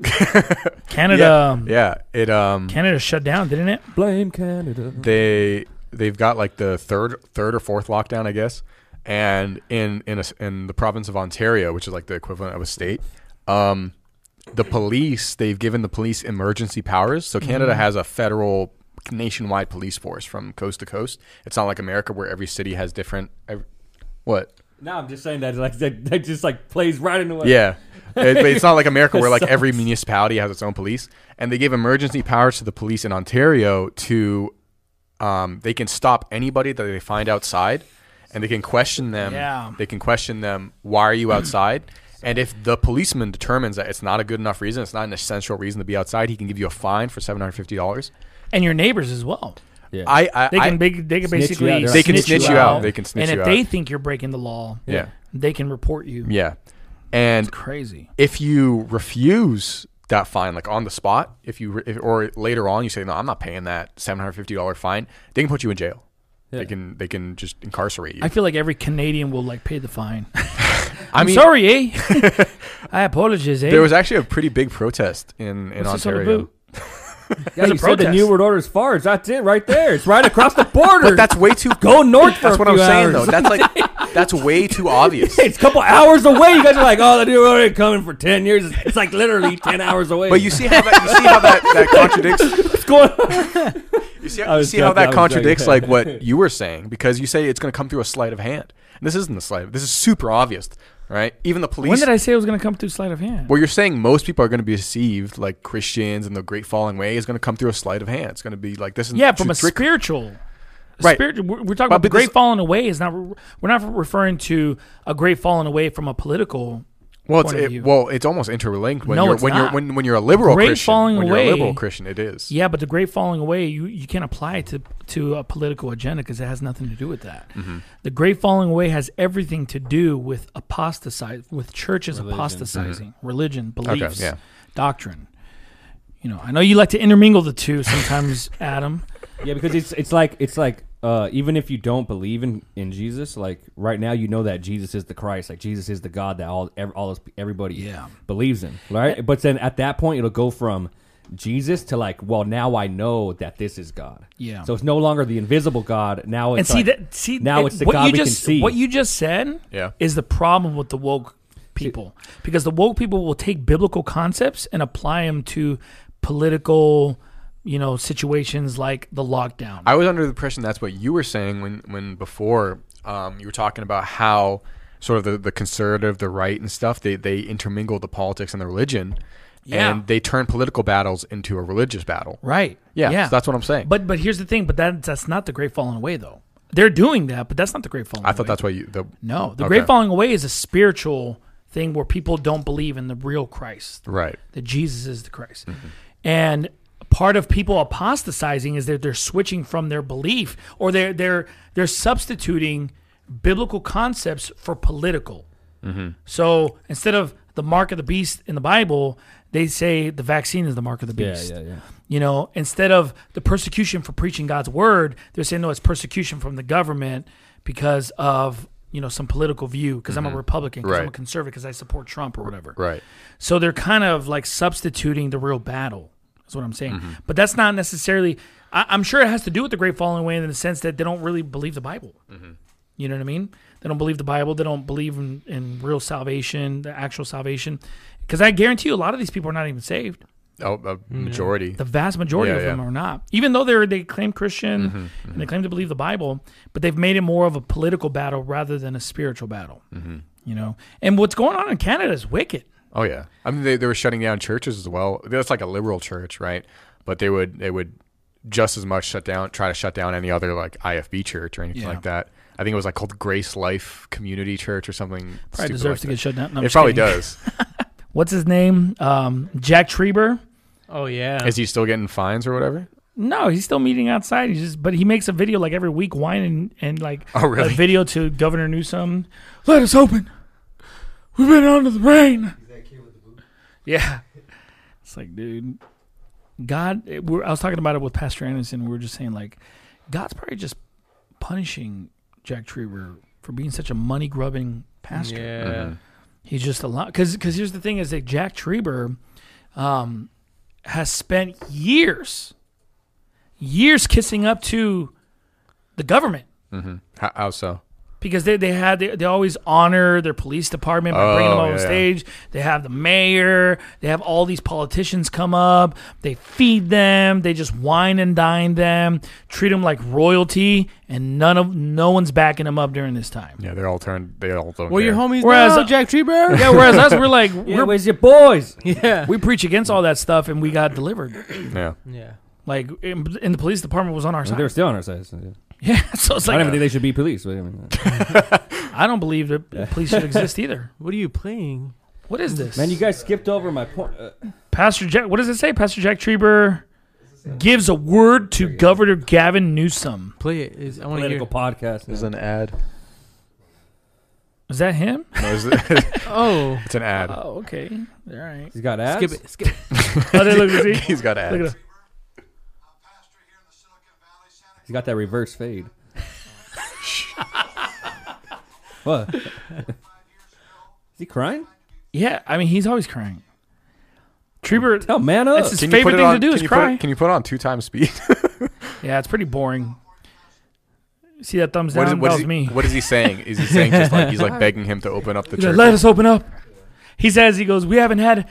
segue. Canada, Canada shut down, didn't it? Blame Canada. They've got like the third or fourth lockdown, I guess. And in the province of Ontario, which is like the equivalent of a state, the police, they've given the police emergency powers. So Canada has a federal nationwide police force from coast to coast. It's not like America where every city has different. What? No, I'm just saying that just like plays right into it. Yeah. It's not like America where like every municipality has its own police, and they gave emergency powers to the police in Ontario to they can stop anybody that they find outside, and they can question them. Yeah. They can question them. Why are you outside? And if the policeman determines that it's not a good enough reason, it's not an essential reason to be outside, he can give you a fine for $750. And your neighbors as well. Yeah. They can basically you out. They can snitch you out. They can snitch and you if out. they think you're breaking the law, Yeah. they can report you. Yeah. And Crazy. if you refuse that fine, like on the spot, or later on you say, no, I'm not paying that $750 fine, they can put you in jail. Yeah. They can just incarcerate you. I feel like every Canadian will like pay the fine. I I'm mean, sorry, eh? I apologize, eh? there was actually a pretty big protest in What's this all Ontario. about? Yeah, There's a you said the protest. New World Order is far. That's it right there. It's right across the border. But that's way too. Go north for That's a what I'm few saying hours. though. That's way too obvious. It's a couple hours away. You guys are like, oh, the New World Order coming for 10 years. It's like literally 10 hours away. But you see how that contradicts. what's going on? You see, I was how joking, I that was contradicts joking. like what you were saying, because you say it's going to come through a sleight of hand. And this isn't a sleight. This is super obvious, right? Even the police. When did I say it was going to come through sleight of hand? Well, you're saying most people are going to be deceived, like Christians, and the great falling away is going to come through a sleight of hand. It's going to be like this. Yeah, from a trick. spiritual. Right. We're talking But about the great this- falling away. We're not referring to a great falling away from a political Well, point of view. it's almost interlinked. When No, you're it's when not. you're when you're a liberal Great Christian. falling When you're a away- liberal Christian, it is. Yeah, but the great falling away, you can't apply it to a political agenda because it has nothing to do with that. Mm-hmm. The great falling away has everything to do with with churches apostatizing, religion, beliefs, yeah. doctrine. You know, I know you like to intermingle the two sometimes, Adam. Yeah, because it's like even if you don't believe in Jesus, like right now you know that Jesus is the Christ, like Jesus is the God that everybody believes in, right? But then at that point it'll go from Jesus to like, well, now I know that this is God. Yeah. So it's no longer the invisible God. Now it's now it's the what God you we just, can see. What you just said Yeah. is the problem with the woke people, because the woke people will take biblical concepts and apply them to political, situations like the lockdown. I was under the impression that's what you were saying when before you were talking about how sort of the conservative, the right and stuff, they intermingle the politics and the religion, and they turn political battles into a religious battle. Right. Yeah. So that's what I'm saying. But here's the thing. But that's not the great falling away, though. They're doing that, but that's not the great falling away. I thought that's why you. No, the Okay. great falling away is a spiritual thing where people don't believe in the real Christ. Right. That Jesus is the Christ. And part of people apostatizing is that they're switching from their belief, or they're substituting biblical concepts for political. So instead of the mark of the beast in the Bible, they say the vaccine is the mark of the beast. Yeah. Instead of the persecution for preaching God's word, they're saying, no, it's persecution from the government because of, some political view, because I'm a Republican, because I'm a Right. conservative, because I support Trump or whatever. Right. So they're kind of like substituting the real battle. That's what I'm saying. But that's not necessarily, I'm sure it has to do with the great falling away in the sense that they don't really believe the Bible. You know what I mean? They don't believe the Bible. They don't believe in real salvation, the actual salvation. Because I guarantee you a lot of these people are not even saved. Oh, a majority. The vast majority Yeah, of them yeah. are not. Even though they claim Christian and they claim to believe the Bible, but they've made it more of a political battle rather than a spiritual battle. And what's going on in Canada is wicked. Oh yeah. I mean, they were shutting down churches as well. That's like a liberal church, right? But they would just as much try to shut down any other like IFB church or anything Yeah. like that. I think it was like called Grace Life Community Church or something. Probably stupid deserves like to that. get shut down. No, I'm It just probably kidding. does. What's his name? Jack Treber. Oh yeah. Is he still getting fines or whatever? No, he's still meeting outside. But he makes a video like every week whining and like Oh, really? a video to Governor Newsom. Let us open. We've been under the rain. Yeah. It's like, dude, God, I was talking about it with Pastor Anderson. We were just saying like, God's probably just punishing Jack Treber for being such a money grubbing pastor. Yeah. He's just a lot. Because here's the thing is that Jack Treber has spent years kissing up to the government. How so? because they always honor their police department by bringing them up on yeah. stage. They have the mayor. They have all these politicians come up. They feed them. They just wine and dine them. Treat them like royalty, and no one's backing them up during this time. Yeah, they all don't Where your care. homies Whereas- now, Jack Treeberg? Yeah, whereas us, we're like, where's your boys? Yeah. we preach against all that stuff, and we got delivered. Yeah. Yeah. Like, in the police department was on our They side. were still on our side. So, yeah. Yeah, so it's I like, don't even think they should be police. But, I mean, I don't believe that police should exist either. What are you playing? What is this? man, you guys skipped over my point. Pastor Jack, what does it say? Pastor Jack Treber gives a word to Governor Gavin Newsom. Play it. I want to hear. Political podcast. There's an ad. Is that him? No, it's Oh. an ad. Oh, okay. All right. He's got ads. Skip it. Skip it. Oh, there, look, see? He's got ads. Look at him. He's got that reverse fade. What? Is he crying? Yeah, I mean, he's always crying. Treber, Oh, man up. that's his Can you favorite put it thing on? to do is Can cry. you put it on 2x speed? Yeah, it's pretty boring. See that thumbs down? That was me. What is he saying? Is he saying just like he's like begging him to open up the He's like, church? let us open up. He goes, we haven't had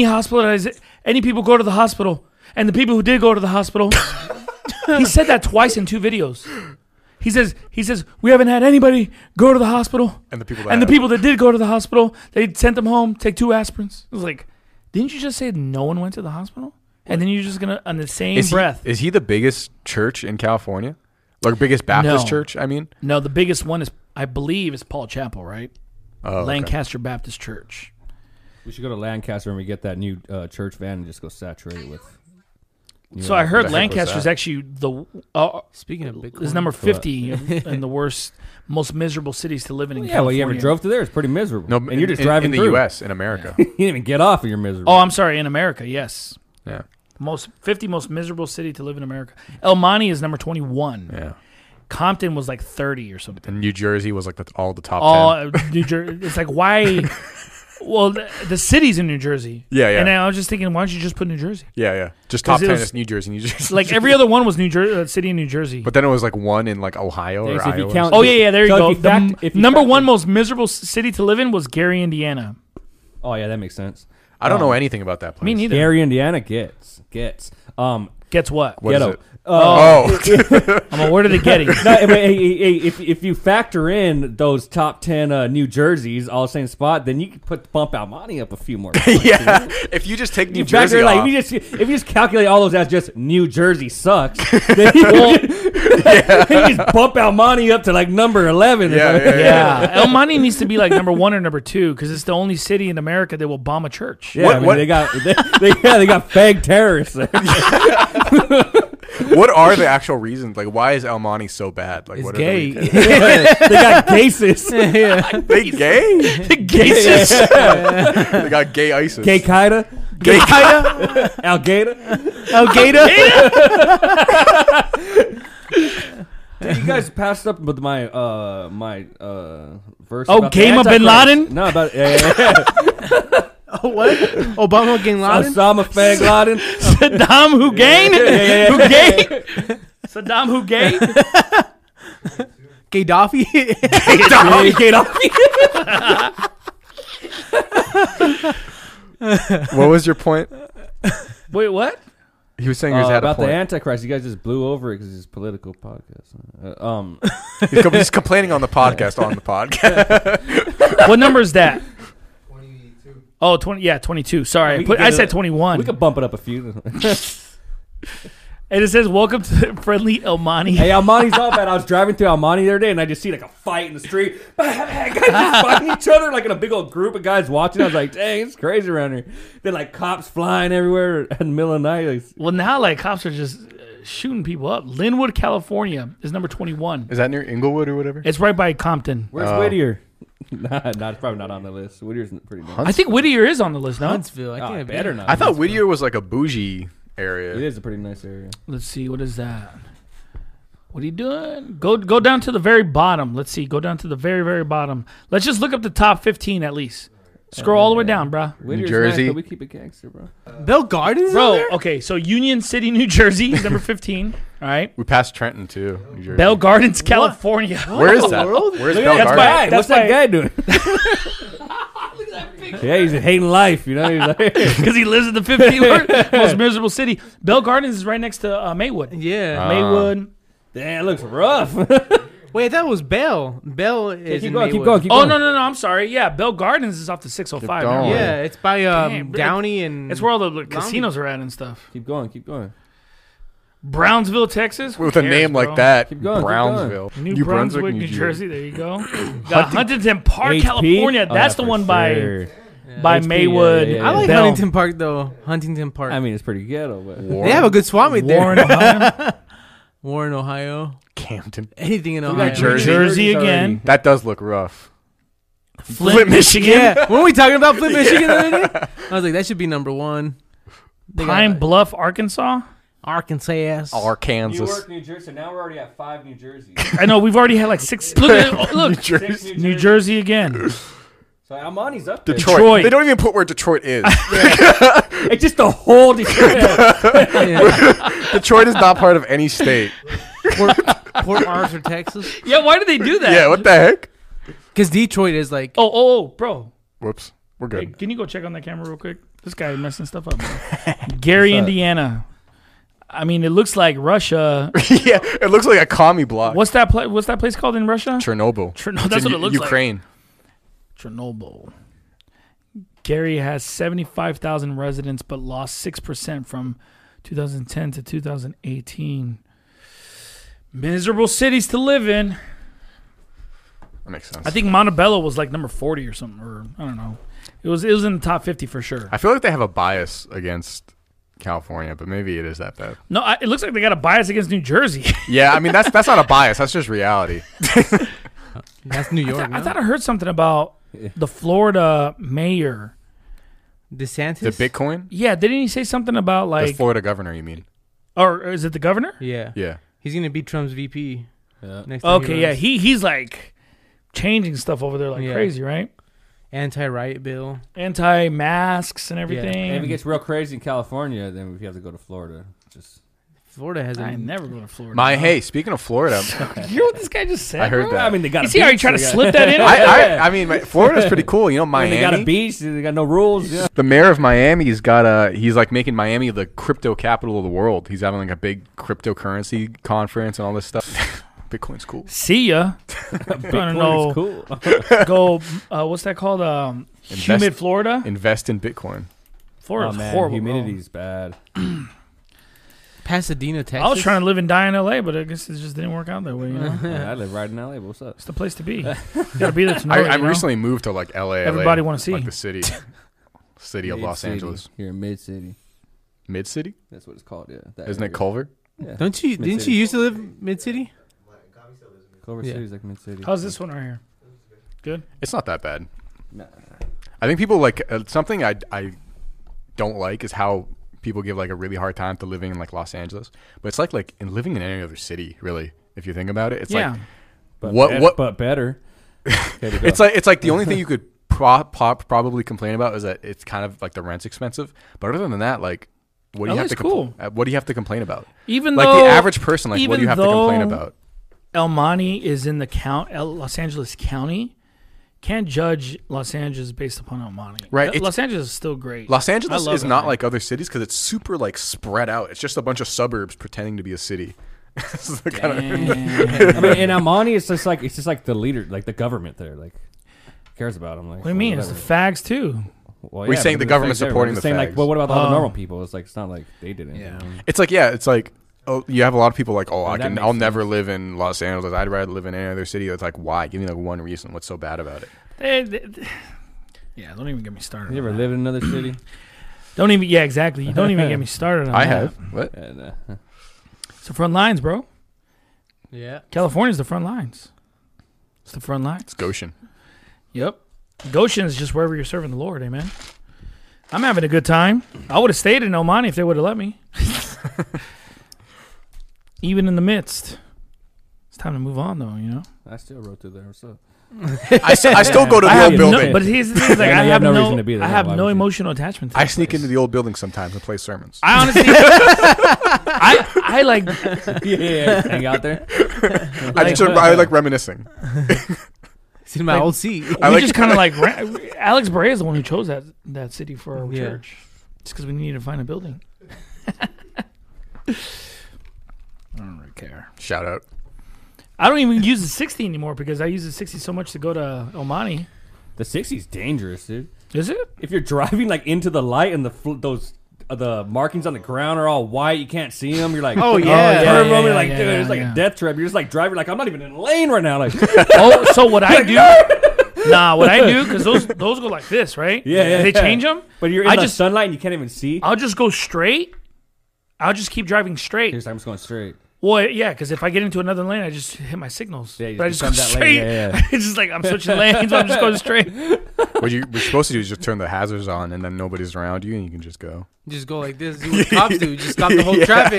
any people go to the hospital. And the people who did go to the hospital, he said that twice in 2 videos. He says, we haven't had anybody go to the hospital. And the people that did go to the hospital, they sent them home, take 2 aspirins. It was like, didn't you just say no one went to the hospital? And then you're just going to, on the same breath. Is he the biggest church in California? Like biggest Baptist No. church? I mean, No, the biggest one is, I believe, is Paul Chapel, right? oh, okay. Lancaster Baptist Church. We should go to Lancaster and we get that new church van and just go saturate it with. So I heard the heck was Lancaster is that? actually the Speaking of Bitcoin. is number 50 in the worst, most miserable cities to live in Yeah, well, California. you ever drove through there? It's pretty miserable. No, and you're just in driving the through. U.S. in America. You didn't even get off and you're miserable. Oh, I'm sorry, in America, yes. Yeah, 50 most miserable city to live in America. El Monte is number 21. yeah. Compton was like 30 or something. And New Jersey was like all the top 10. All New Jersey. It's like, why? Well, the city's in New Jersey. Yeah, yeah. And I was just thinking, why don't you just put New Jersey? Yeah. Just top 'Cause it 10 was- is New Jersey. Like every other one was city in New Jersey. But then it was like one in like Ohio Yeah, or so if you Iowa. count- Oh yeah, there you So go. if you fact- if you Number factor- one most miserable city to live in was Gary, Indiana. Oh, yeah, that makes sense. I don't know anything about that place. Me neither. Gary, Indiana gets. Gets what? What is Ghetto. it? I'm a word of the getting. No, hey, if you factor in those top 10 New Jerseys all same spot, then you can bump Almonte up a few more. Yeah. If you just take New You Jersey factor, like, off, if you just calculate all those as just New Jersey sucks, then you just bump Almonte up to like number 11. Yeah, El Monte needs to be like number 1 or number 2 because it's the only city in America that will bomb a church. Yeah, I mean, What- they got they got fake terrorists there. what are the actual reasons? Like, why is El Monte so bad? Like, It's what gay. Are the They got cases. they gay? The gays. They got gay ISIS. Gay Qaeda. Gay Al Qaeda. Al Qaeda. You guys passed up with my verse. Oh, about the Game of Bin Antichrist. Laden? No, about What? Obama Bin Laden? Osama Fag Laden. Saddam Hussein. Who gay? Saddam who gay? Gaddafi? What was your point? Wait, what? He was saying he had a about the point. Antichrist. You guys just blew over it because it's a political podcast. He's complaining on the podcast. What number is that? 22. Oh, 20. Yeah, 22. Sorry, We could I get said it- 21. we could bump it up a few. And it says, "Welcome to friendly El Monte." Hey, Almonte's all bad. I was driving through Almonte the other day, and I just see like a fight in the street. Guys just fighting each other like in a big old group of guys watching. I was like, dang, it's crazy around here. Then like cops flying everywhere in the middle of the night. Like, Well, now like cops are just shooting people up. Linwood, California is number 21. Is that near Inglewood or whatever? It's right by Compton. where's Whittier? Nah, it's probably not on the list. Whittier's pretty nice. I think Whittier is on the list. No, Huntsville. I Oh, can't better not. I thought Whittier was like a bougie area. It is a pretty nice area. let's see. What is that? What are you doing? Go down to the very bottom. Let's see. Go down to the very, very bottom. Let's just look up the top 15 at least. Scroll all the way down, bro. Whittier's Jersey. nice, but we keep it gangster, bro. Bell Gardens, Bro, there? okay, so Union City, New Jersey is number 15. All right. We passed Trenton too. New Jersey. Bell Gardens, California. Where is that? Where's Bell That's Gardens? by- What's that guy doing? Yeah, he's hating life, you know. He's like, Because he lives in the 15th most miserable city. Bell Gardens is right next to Maywood. Yeah. Maywood. damn, it looks rough. Wait, that was Bell. Bell is keep in going, keep Maywood. going, keep Oh, going. no, I'm sorry. Yeah, Bell Gardens is off the 605. Keep going. Never mind. Yeah, it's by Damn, Downey and. It's where all the casinos are at and stuff. Keep going, keep going. Brownsville, Texas. Who With a cares, name bro? like that, Keep going, keep Brownsville, New Brunswick, New Jersey. There you go. Got Huntington Park, HP? California. Oh, That's yeah, the for one sure. by HP, Maywood. yeah, yeah, I like Bell. Huntington Park though. Huntington Park. I mean, it's pretty ghetto, but they have a good swap meet there. Warren, Ohio. Warren, Ohio. Camden. Anything in We Ohio. got Jersey. Jersey already. again. That does look rough. Flint, Michigan. Yeah, weren't we talking about Flint, Michigan the other day? I was like, that should be number one. They Pine got Bluff, Arkansas. Arkansas. Arkansas. New Jersey. Now we're already at 5 New Jerseys. I know we've already had like 6. Look, look. Jersey. New Jersey again. So Amani's up there. Detroit. They don't even put where Detroit is. It's just the whole Detroit. Yeah. Detroit is not part of any state. Port Arthur, Texas. Yeah, why do they do that? Yeah, what the heck? Because Detroit is like. Oh, bro. Whoops. We're Hey, good. can you go check on that camera real quick? This guy messing stuff up, bro. Gary, What's up? Indiana. I mean, it looks like Russia. Yeah, it looks like a commie block. What's that place called in Russia? Chernobyl. Chernobyl. It's That's in what it looks Ukraine. like. Chernobyl. Gary has 75,000 residents, but lost 6% from 2010 to 2018. Miserable cities to live in. That makes sense. I think Montebello was like number 40 or something, or I don't know. It was in the top 50 for sure. I feel like they have a bias against California, but maybe it is that bad. No, it looks like they got a bias against New Jersey. Yeah, I mean that's not a bias. That's just reality. That's New York. I thought I heard something about the Florida mayor. DeSantis. The Bitcoin, Yeah, didn't he say something about the like, Florida governor. You mean? or is it the governor? Yeah. Yeah. He's gonna be Trump's VP. Yeah. Next time Okay, yeah, he's like changing stuff over there like Yeah. crazy, right? Anti-riot bill. Anti-masks and everything. And if it gets real crazy in California, then we have to go to Florida. Just Florida has. I never go to Florida. Hey, speaking of Florida, You hear what this guy just said? I heard bro? that. I mean, they got. You a see how he beach, tried to they got- slip that in? I mean, Florida's pretty cool. You know, I mean, they got a Miami. beach. They got no rules. Yeah. The mayor of Miami's got he's like making Miami the crypto capital of the world. He's having like a big cryptocurrency conference and all this stuff. Bitcoin's cool. See ya. I don't know. Cool. Go. What's that called? Humid Florida. Invest in Bitcoin. Florida's Oh, man, horrible. bro. humidity's bad. Pasadena, Texas. I was trying to live and die in LA, but I guess it just didn't work out that way. You know? Yeah, I live right in LA. But what's up? It's the place to be. You gotta be there to know. I you know? recently moved to like LA. Everybody wanna see. like the city of Los Mid-city. Angeles. Here in Mid City. Mid city? That's what it's called. Yeah. That Isn't it area. Culver? Yeah. Don't you? Didn't Mid-city. you used to live mid city? Culver Yeah. City's like Mid City. How's this one right here? Good. It's not that bad. Nah. I think people like something I don't like is how people give like a really hard time to living in like Los Angeles, but it's like in living in any other city, really. If you think about it, it's Yeah. like But What- But better. it's like the only thing you could probably complain about is that it's kind of like the rent's expensive. But other than that, like what do you have LA's to cool. what do you have to complain about? Even Like though the average person, like what do you have to complain even though- about? El Monte is in the Los Angeles County. Can't judge Los Angeles based upon El Monte. Right, it's- Los Angeles is still great. Los I Angeles love is not LA. like other cities because it's super like spread out. It's just a bunch of suburbs pretending to be a city. This is the kind of- I mean, in Amani, it's just like the leader, like the government there, like cares about them. Like, What do you mean? It's the whatever. fags too. Well, We're saying but the government's fags supporting everywhere. the Saying, like, fags. well, what about all the Oh. normal people? It's like it's not like they didn't. Yeah. you know? It's like it's like you have a lot of people like that makes I'll never sense. live in Los Angeles. I'd rather live in any other city. It's like why? Give me like one reason. What's so bad about it? Yeah, don't even get me started. You on ever that. live in another city? Don't even. Yeah, exactly. You don't even get me started on I that. have. What? And, It's the front lines, bro. Yeah. California's the front lines. It's the front lines. It's Goshen. Yep. Goshen is just wherever you're serving the Lord, amen. I'm having a good time. I would have stayed in El Monte if they would have let me. Even in the midst. It's time to move on, though, you know? I still rode through there. What's up? I still go to I the have old building. but here's the thing, like, And I you have have no no reason to be there. I have Why no would you? emotional attachment to I that sneak place. into the old building sometimes and play sermons. I honestly, I like. yeah, hang out there. I like reminiscing. It's in my old seat. I we like- just kind of like Alex Brea is the one who chose that city for our Yeah. church. Just because we needed to find a building. I don't really care. Shout out. I don't even use the 60 anymore because I use the 60 so much to go to Omani. The 60's dangerous, dude. Is it? If you're driving like into the light and the markings on the ground are all white, you can't see them. You're like, Oh, fucking yeah. curve Yeah, them, you're yeah, like, yeah, dude, yeah, it's like yeah. a death trap. You're just like driving, like I'm not even in the lane right now. Like, Oh, so what I do? Nah, what I do, because those go like this, right? Yeah. They change them. but you're in I the just- sunlight and you can't even see. I'll just go straight. I'll just keep driving straight. Here's I'm just going straight. Well, yeah, because if I get into another lane, I just hit my signals. Yeah, you but I just just go become that lane, straight. yeah. It's just like I'm switching lanes. I'm just going straight. What we're supposed to do is just turn the hazards on, and then nobody's around you, and you can just go. Just go like this. Do what cops do. Just stop the whole traffic.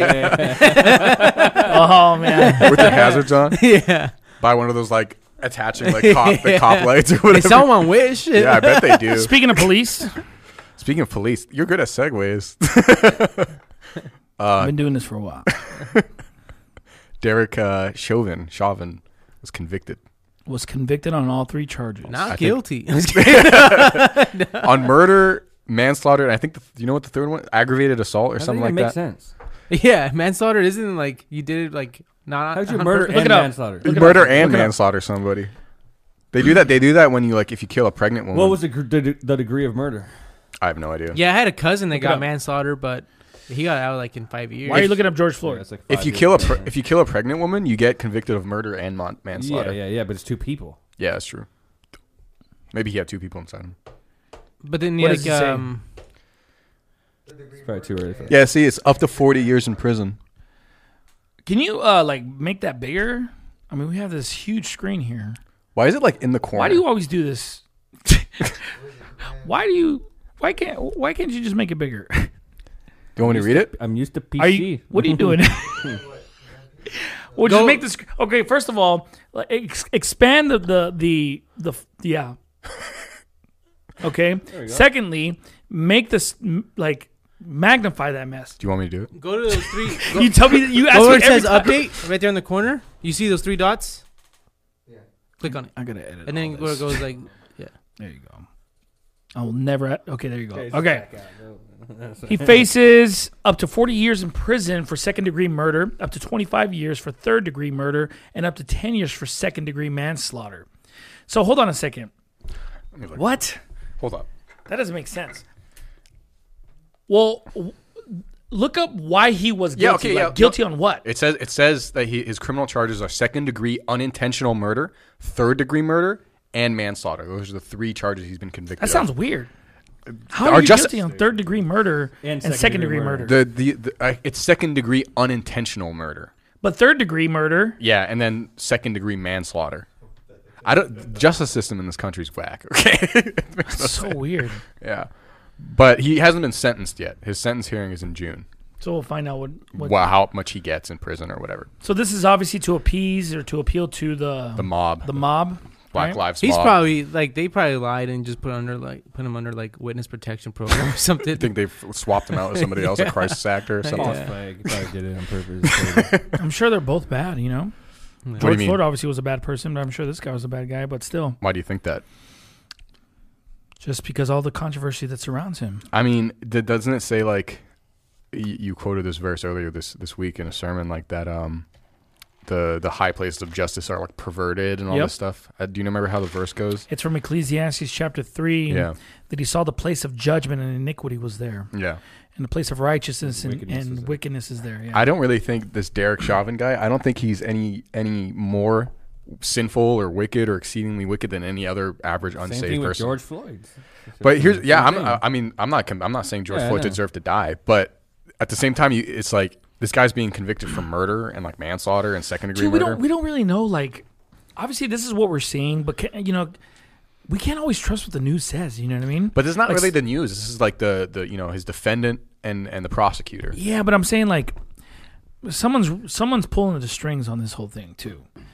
Oh man. With your hazards on, Yeah. buy one of those like attaching like cop lights or They whatever. sell them on Wish. Yeah, I bet they do. Speaking of police, Speaking of police, you're good at segues. I've been doing this for a while. Derek Chauvin was convicted Was convicted on all 3 charges. Not think- guilty. on murder, manslaughter, and I think do you know what the third one? Aggravated assault or something like makes that. sense. Yeah, manslaughter isn't like you did it like not. How'd you on murder purpose. and it up. manslaughter? Look it Murder up. and Look it up. manslaughter somebody. They do that. They do that when if you kill a pregnant woman. What was the degree of murder? I have no idea. Yeah, I had a cousin that Look it got up. manslaughter, but he got out like in 5 years. Why are you looking up George Floyd? It's like If 5 you years. kill a pregnant woman, you get convicted of murder and manslaughter. yeah, but it's 2 people. Yeah, that's true. Maybe he had 2 people inside him. But then What like does it say? It's probably too early for that. Yeah, see, it's up to 40 years in prison. Can you like make that bigger? I mean, we have this huge screen here. Why is it like in the corner? Why do you always do this? Why can't you just make it bigger? Do you want me to read it? I'm used to PC. Are you? What are you doing? Well, just Go- make this. Okay, first of all, like, expand the yeah. Okay. Secondly, make this like magnify that mess. Do you want me to do it? Go to those 3. You tell me that you ask Go me where it every says time. update right there in the corner. You see those 3 dots? Yeah. Click on it, I gotta edit. and then all where it this. goes like There you go. I will never. Okay, there you go. Okay. He faces up to 40 years in prison for second-degree murder, up to 25 years for third-degree murder, and up to 10 years for second-degree manslaughter. So hold on a second. Let me look. What? Hold up. That doesn't make sense. Well, look up why he was Yeah, guilty. okay, Like, yeah, guilty on what? It says that his criminal charges are second-degree unintentional murder, third-degree murder, and manslaughter. Those are the 3 charges he's been convicted That of. sounds weird. How Are are you just- guilty on third-degree murder and second-degree murder? It's second-degree unintentional murder. But third-degree murder, Yeah, and then second-degree manslaughter. Justice system in this country is whack. Okay, It makes no so sense. weird. Yeah, but he hasn't been sentenced yet. His sentence hearing is in June. So we'll find out what How much he gets in prison or whatever. So this is obviously to appease or to appeal to the mob, The mob. Black right? Lives he's Mob. probably like they probably lied and just put him under like witness protection program or something. I think they've swapped him out with somebody else, a crisis actor or something. Oh, it's fake. You probably did it on purpose. I'm sure they're both bad, you know? Yeah. What do you George mean? Floyd obviously was a bad person, but I'm sure this guy was a bad guy, but still. Why do you think that? Just because all the controversy that surrounds him. I mean, doesn't it say like you quoted this verse earlier this week in a sermon like that? The high places of justice are like perverted and all Yep. this stuff. Do you remember how the verse goes? It's from Ecclesiastes chapter 3 Yeah, that he saw the place of judgment and iniquity was there. yeah. And the place of righteousness Wickedness was and there. wickedness is there. Yeah. I don't really think this Derek Chauvin guy. I don't think he's any more sinful or wicked or exceedingly wicked than any other average Same unsaved thing with person. George Floyd. But here's Same yeah, thing. I'm not saying George Yeah, I Floyd know. deserved to die, but at the same time, it's like this guy's being convicted for murder and like manslaughter and second degree Dude, murder. we don't really know, like, obviously this is what we're seeing, but, you know, we can't always trust what the news says, you know what I mean? But it's not Like, really the news. This is like the his defendant and the prosecutor. Yeah, but I'm saying, like, someone's pulling the strings on this whole thing, too.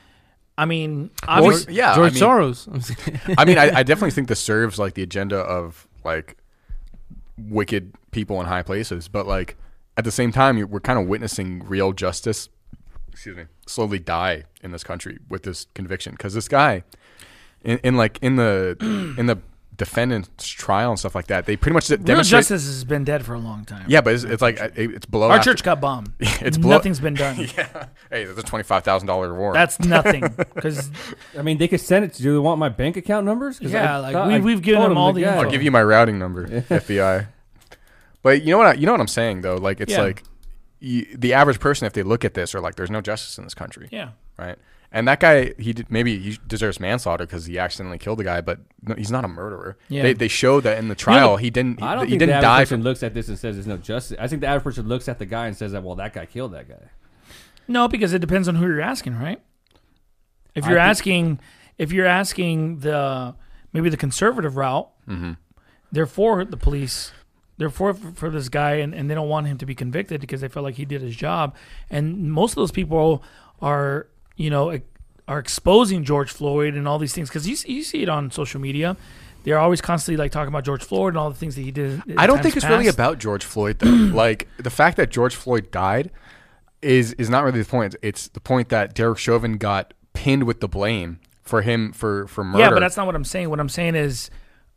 I mean, Well, obviously, yeah, George I mean, Soros. I mean, I definitely think this serves like the agenda of like wicked people in high places, but like at the same time, we're kind of witnessing real justice, slowly die in this country with this conviction. Because this guy, in the defendant's trial and stuff like that, they pretty much real demonstrate. justice has been dead for a long time. Yeah, but it's like it's below. Our after- church got bombed. It's below. Nothing's been done. Yeah. Hey, that's a $25,000 reward. That's nothing. Because I mean, they could send it. Do they want my bank account numbers? 'Cause Yeah, I like, thought- we've given told them all the the guy. info. I'll give you my routing number, FBI. But you know what I'm saying though. Like it's Yeah. like the average person, if they look at this, are like, "There's no justice in this country." yeah. Right. And that guy, maybe he deserves manslaughter because he accidentally killed the guy, but no, he's not a murderer. Yeah. They showed that in the trial he didn't. I don't He think the didn't average die person from. looks at this and says there's no justice. I think the average person looks at the guy and says that, well, that guy killed that guy. No, because it depends on who you're asking, right? If I you're think- asking the maybe the conservative route, Mm-hmm. they're for the police. They're for this guy, and they don't want him to be convicted because they feel like he did his job. And most of those people are, are exposing George Floyd and all these things because you see it on social media. They're always constantly like talking about George Floyd and all the things that he did. In I don't times think it's really past. about George Floyd though. Like the fact that George Floyd died is not really the point. It's the point that Derek Chauvin got pinned with the blame for him for murder. Yeah, but that's not what I'm saying. What I'm saying is,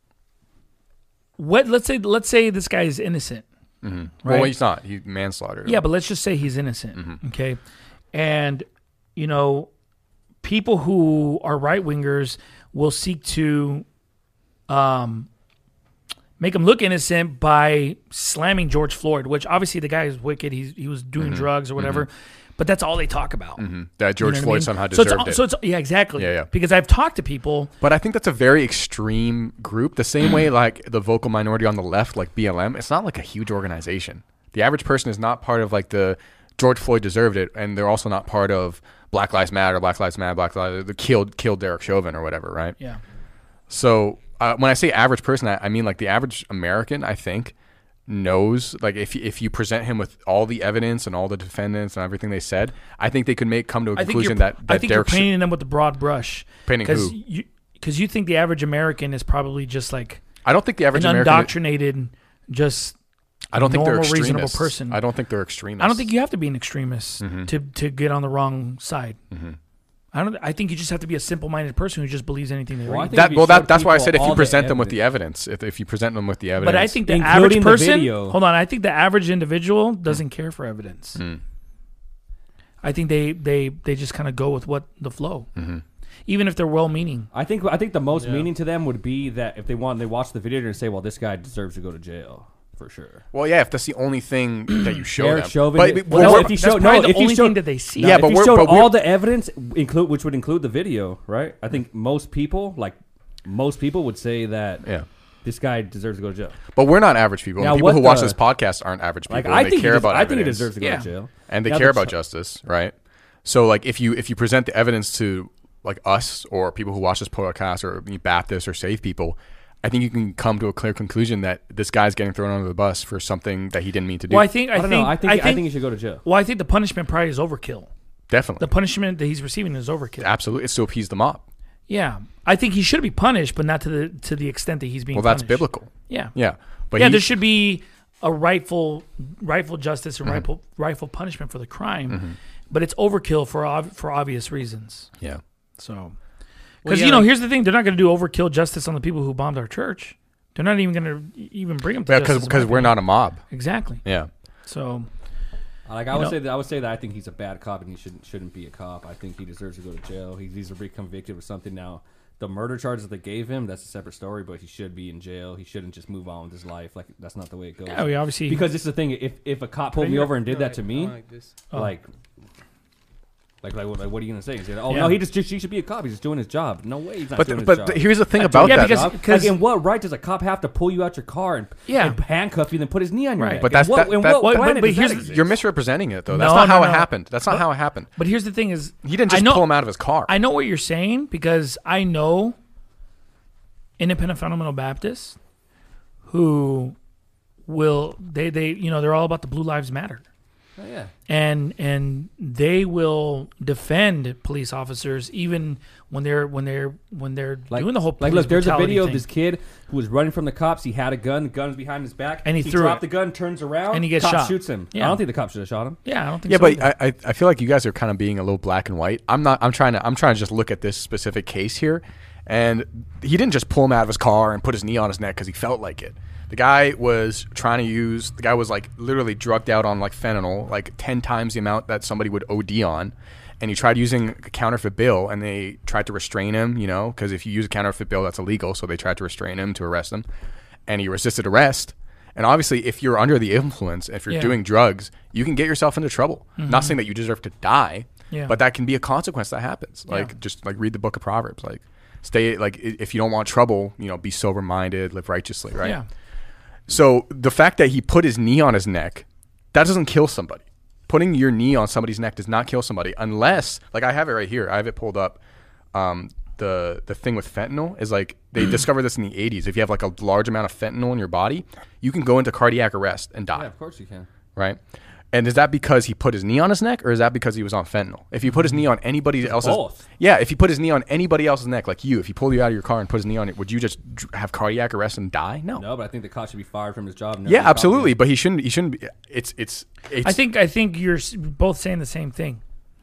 let's say this guy is innocent. Mhm. Right? Well, he's not. He manslaughtered him. Yeah, but let's just say he's innocent. Mm-hmm. Okay, and people who are right wingers will seek to make him look innocent by slamming George Floyd, which obviously the guy is wicked. He was doing drugs or whatever, but that's all they talk about. that George You know what I Floyd mean? somehow So deserved it. it's yeah, exactly. Yeah. Because I've talked to people. But I think that's a very extreme group. The same way like the vocal minority on the left, like BLM, it's not like a huge organization. The average person is not part of like the George Floyd deserved it, and they're also not part of Black Lives Matter, Black Lives killed Derek Chauvin or whatever, right? Yeah. So when I say average person, I mean like the average American, I think, knows, like if you present him with all the evidence and all the defendants and everything they said, I think they could come to a conclusion that I think Derek you're painting them with the broad brush. Painting who? Because you think the average American is probably just like I don't think the average an American. indoctrinated, just I don't think they're normal, reasonable extremists. person. I don't think they're extremists. I don't think you have to be an extremist to get on the wrong side. I think you just have to be a simple-minded person who just believes anything they Well, I read. think if you showed that's why I people said if all you the present them with the evidence, if you present them with the evidence. But I think the Including average the person. video. Hold on, I think the average individual doesn't care for evidence. I think they just kind of go with what the flow, even if they're well-meaning. I think the most meaning to them would be that if they watch the video and say, well, this guy deserves to go to jail for sure. Well, yeah, if that's the only thing that you show Derek them. Chauvin. But Well, No, if you that's show, probably no, the if you only showed, thing that they see. Yeah, if but you we're- showed but we're- all the evidence, which would include the video, right? I think most people would say that yeah. this guy deserves to go to jail. But we're not average people. Now, And people what who watch the- this podcast aren't average people. Like and I they think care about I think he evidence. deserves to go Yeah. to jail, And they Now care the about Cha- justice, right? So, like, if you present the evidence to like us or people who watch this podcast or Baptists or Safe people, I think you can come to a clear conclusion that this guy's getting thrown under the bus for something that he didn't mean to do. Well, I think I don't know. I think he should go to jail. Well, I think the punishment probably is overkill. Definitely, The punishment that he's receiving is overkill. absolutely, it's to appease the mob. Yeah, I think he should be punished, but not to the extent that he's being. Well, that's punished. biblical. Yeah, Yeah, but yeah. he- There should be a rightful justice and rightful punishment for the crime, but it's overkill for obvious reasons. yeah. So, because yeah, here's the thing: they're not going to do overkill justice on the people who bombed our church. They're not even going to even bring them to Yeah, justice. because we're not a mob. exactly. Yeah. So, Like I would say that I think he's a bad cop and he shouldn't be a cop. I think he deserves to go to jail. He needs to be convicted with something. Now, the murder charges that they gave him, that's a separate story. But he should be in jail. He shouldn't just move on with his life. Like that's not the way it goes. yeah, we obviously Because this is the thing. If a cop pulled me over and did that to me, Oh. Like what are you gonna say? He's like, oh Yeah. no, he should be a cop. He's just doing his job. No way, he's not doing his But job. here's the thing Yeah, about that. because- Like, in what right does a cop have to pull you out your car and handcuff you and then put his knee on your Right. neck? But that's- in what, that- in that- what but planet does that here's- exist? You're misrepresenting it, though. That's No, not how no, it no. happened. That's not how it happened. But here's the thing: is He didn't I just know- pull him out of his car. I know what you're saying because I know independent fundamental Baptists who will they're all about the Blue Lives Matter. Oh, yeah. and they will defend police officers even when they're doing the whole police look, there's a brutality video of thing. this kid who was running from the cops. He had a gun. The gun's behind his back, And he threw dropped it. the gun, turns around, And he gets cop shot. shoots him. Yeah. I don't think the cop should have shot him. Yeah, I don't think Yeah, so. but I feel like you guys are kind of being a little black and white. I'm trying to just look at this specific case here, and he didn't just pull him out of his car and put his knee on his neck because he felt like it. The guy was like literally drugged out on like fentanyl, like 10 times the amount that somebody would OD on. And he tried using a counterfeit bill, and they tried to restrain him, because if you use a counterfeit bill, that's illegal. So they tried to restrain him to arrest him, and he resisted arrest. And obviously, if you're under the influence, if you're Yeah. doing drugs, you can get yourself into trouble. Not saying that you deserve to die, Yeah. but that can be a consequence that happens. Like, Yeah. just like read the book of Proverbs. Like, stay, like, if you don't want trouble, be sober minded, live righteously, right? Yeah. So the fact that he put his knee on his neck, that doesn't kill somebody. Putting your knee on somebody's neck does not kill somebody unless, like, I have it right here. I have it pulled up. The thing with fentanyl is like they discovered this in the 80s. If you have like a large amount of fentanyl in your body, you can go into cardiac arrest and die. Yeah, of course you can. Right? And is that because he put his knee on his neck, or is that because he was on fentanyl? If you put his knee on anybody else's, both. yeah. If he put his knee on anybody else's neck, like if he pulled you out of your car and put his knee on it, would you just have cardiac arrest and die? No. No, but I think the cop should be fired from his job. And Yeah, never be absolutely. But he shouldn't. He shouldn't be. It's. I think you're both saying the same thing.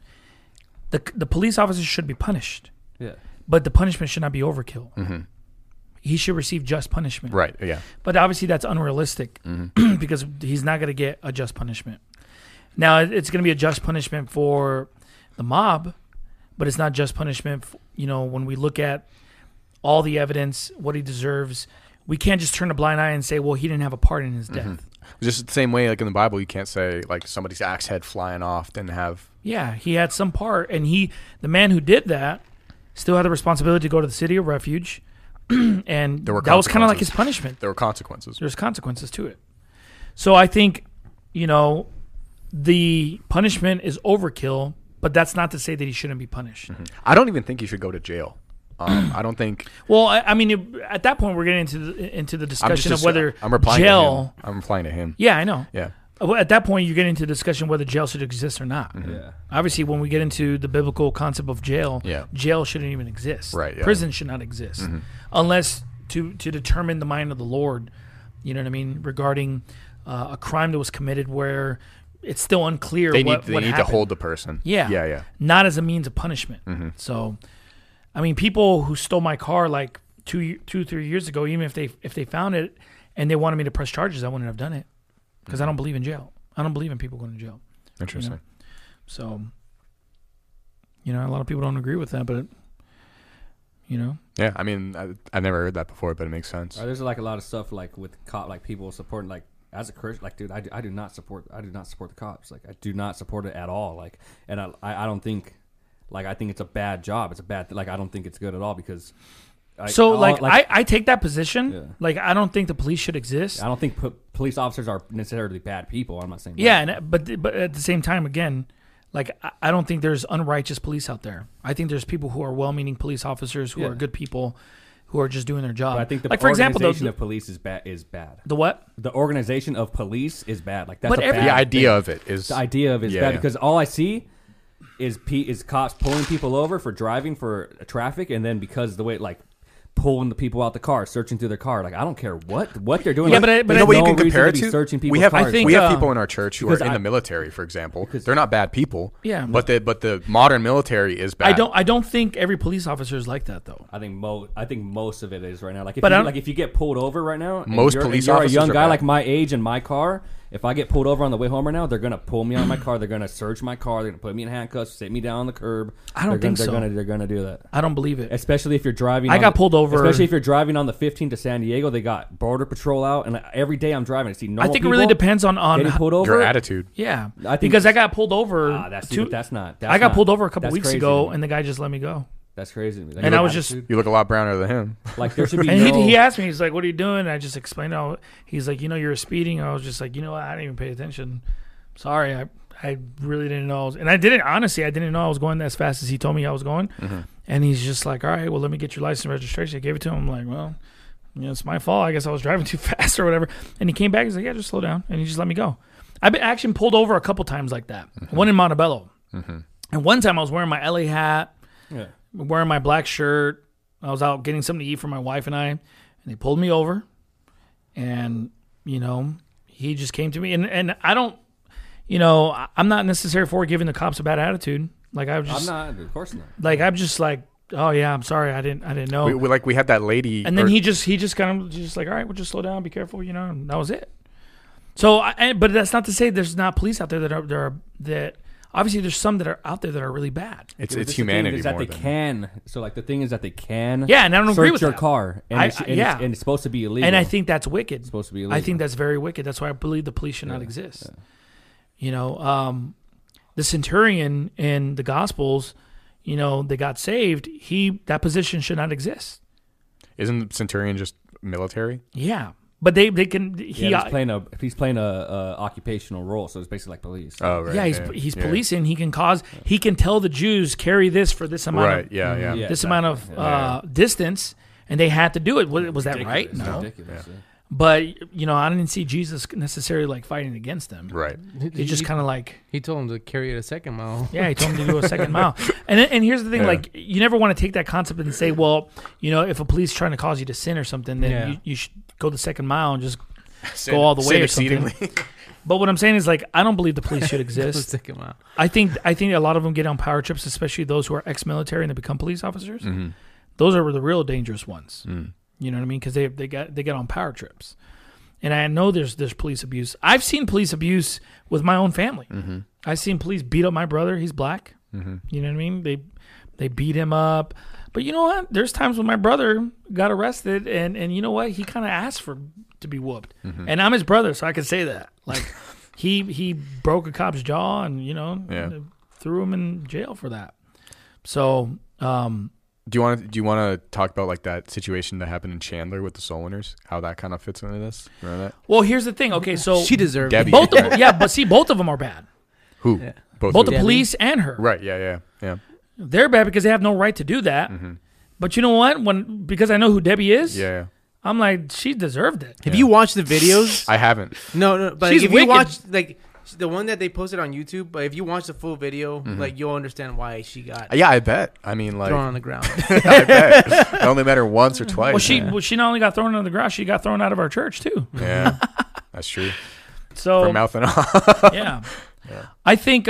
The police officers should be punished, Yeah. but the punishment should not be overkill. He should receive just punishment. right. Yeah. But obviously that's unrealistic because he's not going to get a just punishment. Now, it's going to be a just punishment for the mob, but it's not just punishment. When we look at all the evidence, what he deserves, we can't just turn a blind eye and say, well, he didn't have a part in his death. Just the same way, like in the Bible, you can't say like somebody's axe head flying off didn't have. Yeah, he had some part. And the man who did that still had the responsibility to go to the city of refuge. And There were that was kind of like consequences. his punishment. There were consequences. There's consequences to it. So I think, the punishment is overkill, but that's not to say that he shouldn't be punished. I don't even think he should go to jail. I don't think. Well, I mean, at that point, we're getting into the discussion of whether I'm replying jail. to him. I'm replying to him. Yeah, I know. Yeah. Well, at that point, you're getting into the discussion whether jail should exist or not. Yeah. Obviously, when we get into the biblical concept of jail, Yeah. jail shouldn't even exist. Right, yeah. Prison should not exist unless to determine the mind of the Lord. You know what I mean? Regarding a crime that was committed where it's still unclear They what need to happened. hold the person. Yeah. Yeah. Not as a means of punishment. So, I mean, people who stole my car like 3 years ago, even if they found it and they wanted me to press charges, I wouldn't have done it because I don't believe in jail. I don't believe in people going to jail. Interesting. So, a lot of people don't agree with that, but Yeah. I mean, I've never heard that before, but it makes sense. There's like a lot of stuff like with people supporting like as a Christian, like dude, I do not support the cops. Like I do not support it at all. Like, and I don't think, like I think it's a bad job. It's a bad like I don't think it's good at all because. I take that position. Yeah. Like I don't think the police should exist. I don't think police officers are necessarily bad people. I'm not saying that. Yeah, but at the same time, again, like I don't think there's unrighteous police out there. I think there's people who are well-meaning police officers who are good people, who are just doing their job. But I think the like for example, organization of police is bad. The what? The organization of police is bad. Like that's But a every- bad The idea thing. of it is. The idea of it is Yeah, bad yeah. because all I see is cops pulling people over for driving for traffic, and then because the way like pulling the people out the car, searching through their car. Like I don't care what they're doing. Yeah, Like, but You know what you no can reason compare it be to? Searching people's We have, cars. think- we have uh, people in our church who are because in I- the military, for example. They're not bad people. Yeah. But the modern military is bad. I don't think every police officer is like that though. I think most of it is right now. Like But if you get pulled over right now, and Most you're, police and you're officers a young are guy bad. like my age in my car. If I get pulled over on the way home right now, they're gonna pull me out of my car. They're gonna search my car. They're gonna put me in handcuffs, sit me down on the curb. I don't think so. They're gonna do that. I don't believe it. Especially if you're driving. I on got the- pulled over- Especially if you're driving on the 15 to San Diego, they got border patrol out, and every day I'm driving, I see normal I think it people really depends on getting pulled over. Your attitude. Yeah, I think- because I got pulled over. That's two- that's not. I got pulled over a couple that's weeks crazy ago, to me. and the guy just let me go. That's crazy to me. Like, And your I was just- attitude. You look a lot browner than him. like there should be. And no, he asked me, he's like, "What are you doing?" And I just explained. He's like, "You're speeding." I was just like, I didn't even pay attention. Sorry, I really didn't know. And I didn't know I was going as fast as he told me I was going. And he's just like, "All right, well, let me get your license and registration." I gave it to him. I'm like, "Well, it's my fault. I guess I was driving too fast or whatever." And he came back. He's like, "Yeah, just slow down." And he just let me go. I've been actually pulled over a couple times like that. One in Montebello. And one time I was wearing my LA hat, wearing my black shirt. I was out getting something to eat for my wife and I, and they pulled me over. And, you know, he just came to me. And I don't, you know, I'm not necessarily for giving the cops a bad attitude. Like, I'm not, of course not. Like, I'm just like, oh, yeah, I'm sorry. I didn't know. We had that lady. And then he just kind of just like, all right, we'll just slow down, be careful, you know, and that was it. So, but that's not to say there's not police out there that obviously there's some that are out there that are really bad. It's humanity is that more they than can. So like the thing is that they can. Yeah, and I don't agree with your that. car, and it's supposed to be illegal. And I think that's wicked. It's supposed to be illegal. I think that's very wicked. That's why I believe the police should not exist. Yeah. You know, the centurion in the Gospels, you know, they got saved. That position should not exist. Isn't the centurion just military? Yeah. But they can. He's playing a occupational role, so it's basically like police. Oh right. Yeah, he's policing. He can He can tell the Jews carry this for this amount. Right. Of, Yeah. This amount of distance, and they had to do it. Was that right? No. Ridiculous. Yeah. But you know, I didn't see Jesus necessarily like fighting against them. Right. He just kind of like he told him to carry it a second mile. Yeah, he told him to do a second mile. And here's the thing: like, you never want to take that concept and say, well, you know, if a police trying to cause you to sin or something, then you should go the second mile and just go all the way or something. But what I'm saying is, like, I don't believe the police should exist. Second mile. I think a lot of them get on power trips, especially those who are ex-military and they become police officers. Mm-hmm. Those are the real dangerous ones. Mm. You know what I mean? Because they get on power trips. And I know there's police abuse. I've seen police abuse with my own family. Mm-hmm. I've seen police beat up my brother. He's black. Mm-hmm. You know what I mean? They beat him up. But you know what? There's times when my brother got arrested, and you know what? He kind of asked to be whooped. Mm-hmm. And I'm his brother, so I can say that. Like, he broke a cop's jaw, and you know, threw him in jail for that. So, do you want to talk about like that situation that happened in Chandler with the soul winners? How that kind of fits into this? Remember that? Well, here's the thing. Okay, so she deserved Debbie. Both of them, but see, both of them are bad. Who? Yeah. Both the police and her. Right. Yeah. They're bad because they have no right to do that. Mm-hmm. But you know what? Because I know who Debbie is. Yeah. I'm like, she deserved it. Have you watched the videos? I haven't. No. But She's if wicked. you watch like the one that they posted on YouTube, but if you watch the full video, like you'll understand why she got. Yeah, I bet. I mean, like thrown on the ground. I bet. It only met her once or twice. Well, she not only got thrown on the ground, she got thrown out of our church too. Yeah, that's true. So for mouthing off. Yeah. I think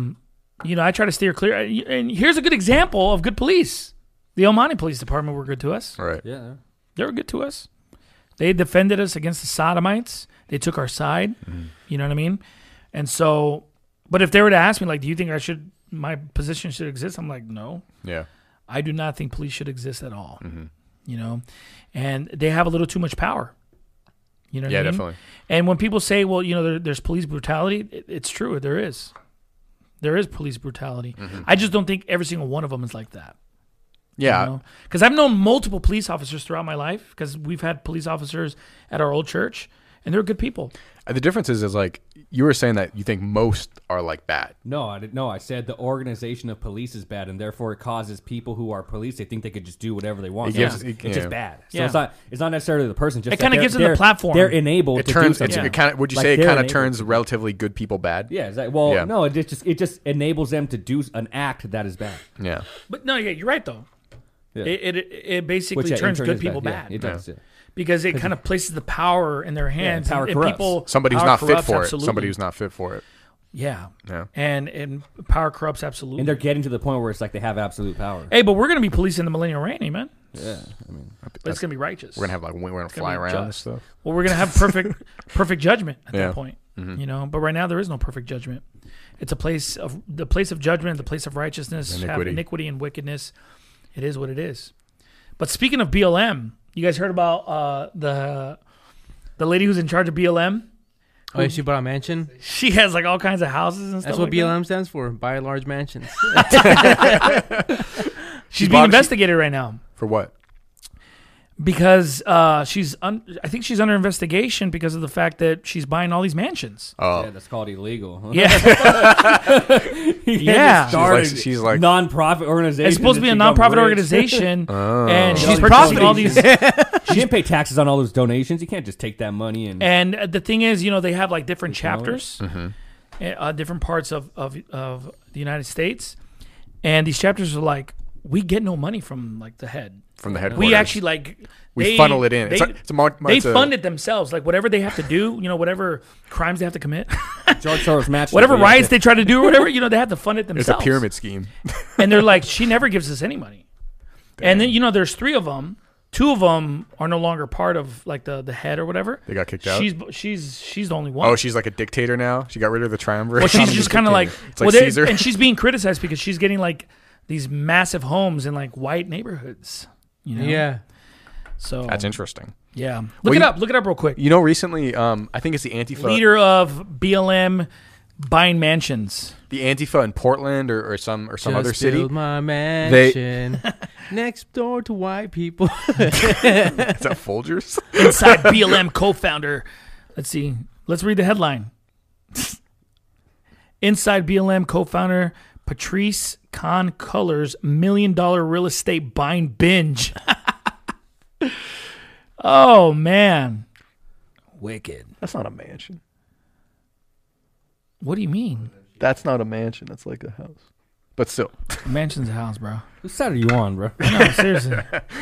I try to steer clear. And here's a good example of good police. The El Monte Police Department were good to us. Right. Yeah. They were good to us. They defended us against the Sodomites. They took our side. Mm-hmm. You know what I mean? And so, but if they were to ask me, like, do you think my position should exist? I'm like, no. Yeah. I do not think police should exist at all. Mm-hmm. You know? And they have a little too much power. You know what I mean? Yeah, definitely. And when people say, well, you know, there's police brutality, it's true. There is. There is police brutality. Mm-hmm. I just don't think every single one of them is like that. Yeah. Because I've known multiple police officers throughout my life because we've had police officers at our old church, and they're good people. The difference is like you were saying that you think most are like bad. No, I didn't. No, I said the organization of police is bad, and therefore it causes people who are police. They think they could just do whatever they want. It's just bad. So it's not necessarily the person. Just it kind of gives them the platform. They're enabled to do something. It kind of. Would you say it kind of turns relatively good people bad? Yeah. No. It just enables them to do an act that is bad. Yeah. But no, you're right though. Yeah. It basically turns good people bad. It does. Because it kind of places the power in their hands. Power corrupts. Somebody who's not fit for it. Somebody who's not fit for it. Yeah. And power corrupts absolutely. And they're getting to the point where it's like they have absolute power. Hey, but we're going to be policing the millennial reign, amen? Yeah. I mean, but it's going to be righteous. We're going to have we're going to fly around and stuff. Well, we're going to have perfect judgment at that point. Mm-hmm. You know, but right now there is no perfect judgment. It's the place of judgment, the place of righteousness, iniquity and wickedness. It is what it is. But speaking of BLM, you guys heard about the lady who's in charge of BLM? Oh, she bought a mansion? She has like all kinds of houses and stuff. That's what BLM stands for, buy large mansions. She's being investigated right now. For what? Because I think she's under investigation because of the fact that she's buying all these mansions. Oh, yeah, that's called illegal. Huh? Yeah, she's like non-profit organization. It's supposed to be a non-profit organization, and she's She's purchasing all these. She didn't pay taxes on all those donations. You can't just take that money and. And the thing is, they have like different You know it. chapters, different parts of the United States, and these chapters are like, we get no money from like the head. From the headquarters. We actually like we funnel it in. They, it's a fund it themselves, like whatever they have to do, whatever crimes they have to commit, George Soros matched. whatever riots they try to do, or whatever, they have to fund it It's themselves. a pyramid scheme. And they're like, she never gives us any money. And then there's 3 of them. 2 of them are no longer part of like the head or whatever. They got kicked out. She's the only one. Oh, she's like a dictator now. She got rid of the triumvirate. Well, she's just kind of like, it's like Caesar. and she's being criticized because she's getting like these massive homes in like white neighborhoods. Yeah. So That's interesting. yeah, Well, look it up real quick. Recently, I think it's the Antifa. Leader of BLM buying mansions. The Antifa in Portland or some other Just city. build my mansion next door to white people. Is that Folgers? Inside BLM co-founder. Let's see. Let's read the headline. Inside BLM co-founder Patrice Khan Cullors $1 million real estate buying binge. Oh man, wicked. That's not a mansion. What do you mean? That's not a mansion. That's like a house. But still, A mansion's a house, bro. Whose side are you on, bro? No, seriously.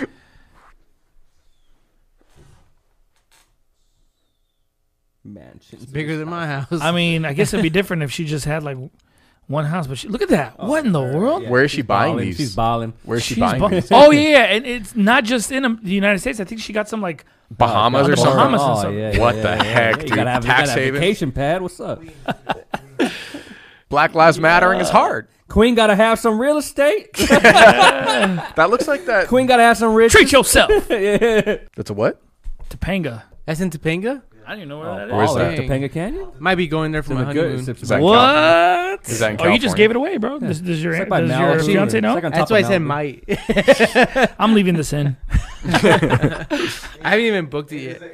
Mansions. Bigger than my house. I mean, I guess it'd be different if she just had like one house. But look at that. What in the world? Where is she she's buying balling. these? She's balling. Where's she She's buying bu- these? Oh yeah, and it's not just in the United States. I think she got some like Bahamas or the something? Bahamas and Oh, something. yeah, What yeah, the yeah, heck, yeah. dude? You gotta have, Tax you gotta have haven? vacation pad. What's up? Black Lives Mattering is hard. Queen gotta have some real estate. That looks like that. Queen gotta have some rich. Treat yourself. That's a what? Topanga. That's in Topanga? I don't even know where that Where's is. that? Topanga Canyon? Might be going there for It's my in the good- honeymoon. it's Is that in What? Is that in Oh, you just California? gave it away, bro. Does your, It's like by does your Malibu. fiance know? It's like on top That's why I of said Malibu. might. I'm leaving this in. I haven't even booked it yet.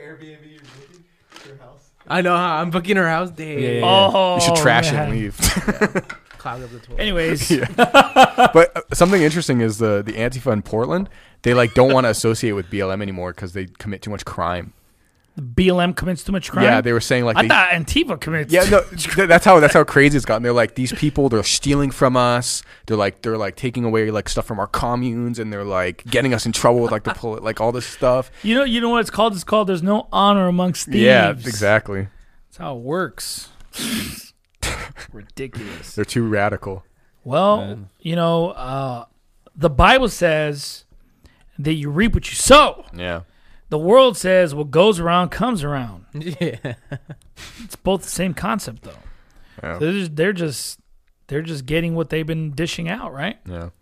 I know how I'm booking her house. Damn. Yeah. Oh, You should trash it man. and leave. Cloud up the toilet. Anyways, But something interesting is the Antifa in Portland. They like don't want to associate with BLM anymore because they commit too much crime. BLM commits too much crime. Yeah, they were saying like I they, thought Antifa commits. yeah, no, that's how crazy it's gotten. They're like, these people, they're stealing from us. They're like taking away like stuff from our communes, and they're like getting us in trouble with like the like all this stuff. You know what it's called? It's called "There's no honor amongst thieves." Yeah, exactly. That's how it works. Ridiculous. They're too radical. Well, the Bible says that you reap what you sow. Yeah, The world says what goes around comes around. Yeah. It's both the same concept, though. yeah, So they're just getting what they've been dishing out, right? yeah.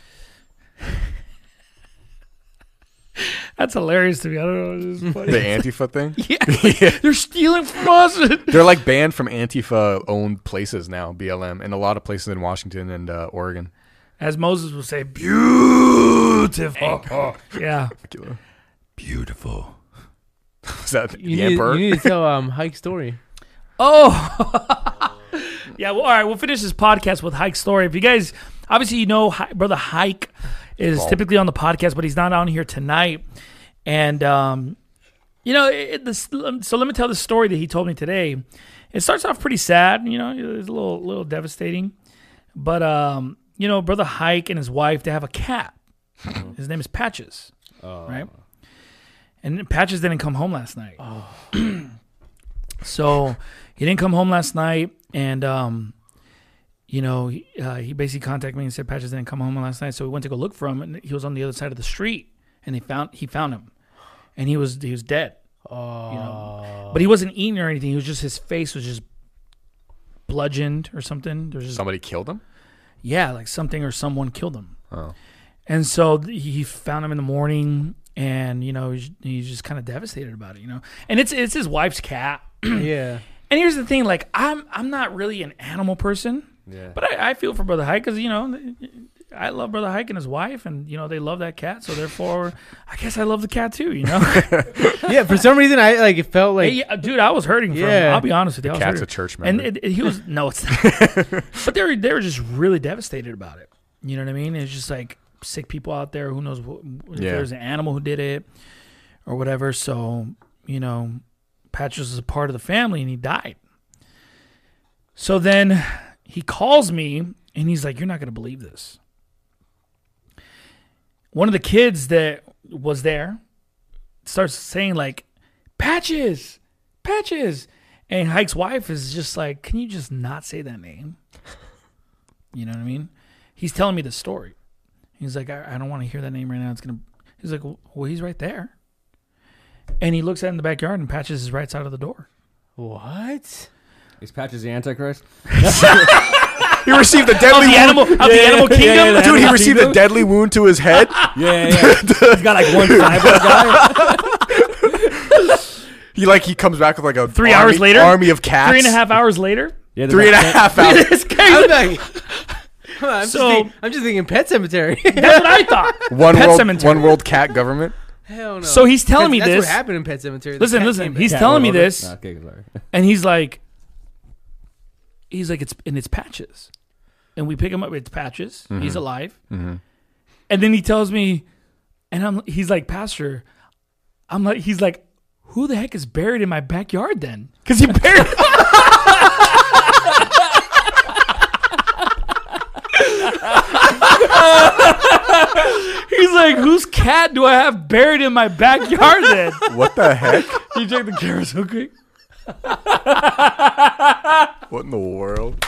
That's hilarious to me. I don't know. It's just funny. The Antifa thing. Yeah, they're stealing from us. They're like banned from Antifa-owned places now, BLM, and a lot of places in Washington and Oregon. As Moses would say, beautiful. Yeah. Beautiful. Is that You the need, emperor? you need to tell Hike's story. Oh. Yeah, well, all right. We'll finish this podcast with Hike's story. If you guys, obviously, Brother Hike is typically on the podcast, but he's not on here tonight. And, so let me tell the story that he told me today. It starts off pretty sad, it's a little devastating. But, Brother Hike and his wife, they have a cat. His name is Patches, right? And Patches didn't come home last night. So he didn't come home last night, and he basically contacted me and said Patches didn't come home last night. So we went to go look for him, and he was on the other side of the street, and he found him, and he was dead. But he wasn't eating or anything. He was just, his face was just bludgeoned or something. There's just Somebody killed him? yeah, like something or someone killed him. Oh. And so he found him in the morning, and he's just kind of devastated about it, And it's his wife's cat. Yeah. And here's the thing, like I'm not really an animal person, Yeah. but I feel for Brother Hike because I love Brother Hike and his wife, and they love that cat, so therefore I guess I love the cat too, Yeah. For some reason, it felt like. Hey, dude, I was hurting for him. Yeah. I'll be honest with you. I was Cat's a hurting. church And member. he was no, it's not. But they were just really devastated about it. You know what I mean? It's just like sick people out there. Who knows if Yeah. there's an animal who did it or whatever. So, Patches was a part of the family and he died. So then he calls me and he's like, you're not going to believe this. One of the kids that was there starts saying like, Patches. And Hike's wife is just like, can you just not say that name? You know what I mean? He's telling me the story. He's like, I don't want to hear that name right now. He's like, well, he's right there. And he looks out in the backyard and Patches is right side of the door. What? Is Patches the Antichrist? He received a deadly wound. The animal kingdom? Dude, he received a deadly wound to his head. Yeah. He's got like one cyborg guy. He comes back with like a 3 hours later? army of cats. 3.5 hours later? Yeah, 3.5 hours. This guy, I'm just thinking Pet Cemetery. that's what I thought. One world cat government. Hell no. So he's telling me That's this. what happened in Pet Cemetery. The Listen. cat came back. He's telling me this, Okay, sorry. and he's like, it's Patches, and we pick him up. It's Patches. Mm-hmm. He's alive, and then he tells me, and he's like, Pastor, he's like, who the heck is buried in my backyard then? Because he buried. He's like, whose cat do I have buried in my backyard then? What the heck? Can you check the cameras real quick? What in the world?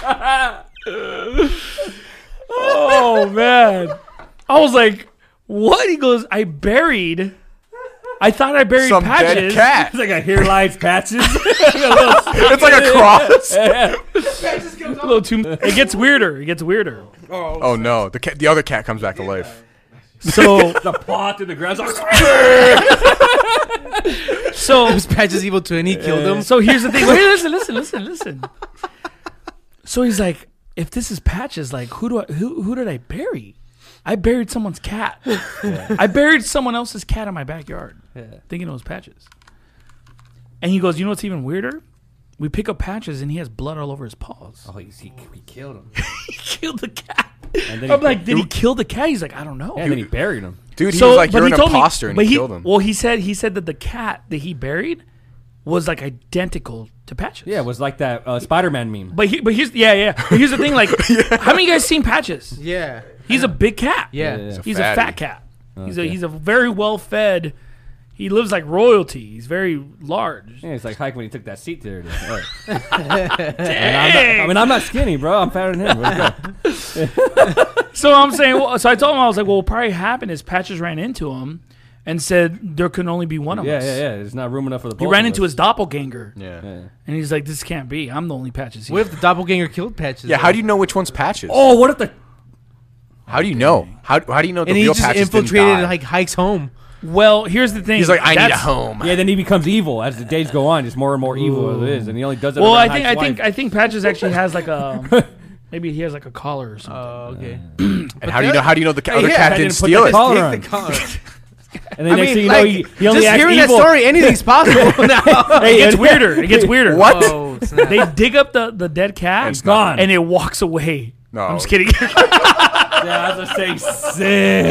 Oh, man. I was like, what? He goes, I thought I buried Some Patches. dead cat. It's like a here lies Patches. It's like a cross. A little too. It gets weirder. Oh no, the other cat comes back to life. So, The paw to the ground. so, It was Patches' evil twin. He killed him. so here's the thing. Wait, listen. So he's like, if this is Patches, like, who did I bury? I buried someone's cat. I buried someone else's cat in my backyard, thinking it was Patches. And he goes, you know what's even weirder? We pick up Patches and he has blood all over his paws. Oh, he killed him. He killed the cat. And then I'm like, did he kill the cat? He's like, I don't know. Yeah, and then he buried him. Dude, he was like, but you're he an told me- imposter, and but he killed him. Well, he said that the cat that he buried was like identical to Patches. Yeah, it was like that Spider-Man meme. But here's But here's the thing, like, how many of you guys seen Patches? Yeah. He's a big cat. Yeah. He's a fatty. fat cat. Okay. He's a very well fed. He lives like royalty. He's very large. Yeah, it's like Hike when he took that seat there. Right. Dang. I'm not skinny, bro. I'm fatter than him. Let's go. So I'm saying, so I told him, I was like, well, what probably happened is Patches ran into him and said there can only be one of us. Yeah. There's not room enough for the He both ran of into us. his doppelganger. Yeah. Yeah. And he's like, this can't be. I'm the only Patches here. What if the doppelganger killed Patches? Yeah, how do you know which one's Patches? Oh, what if the... How do you know? How do you know the And he real just Patches infiltrated didn't die? like Hike's home. Well, here's the thing. He's like, I need a That's- home. Yeah, then he becomes evil as the days go on. Just more and more evil it is, and he only does it. Well, around I Hike's wife. think Patches actually has like a maybe he has like a collar or something. Oh, okay. And how do you know the other yeah, cat I didn't didn't put steal the it? collar Take on. the collar. And then I next mean, thing you like, know, he only just acts hearing evil. that story, anything's possible now. It gets weirder. It gets weirder. What? Oh, snap. They dig up the dead cat. It's gone. And it walks away. No. I'm just kidding. Yeah, I was gonna say sick.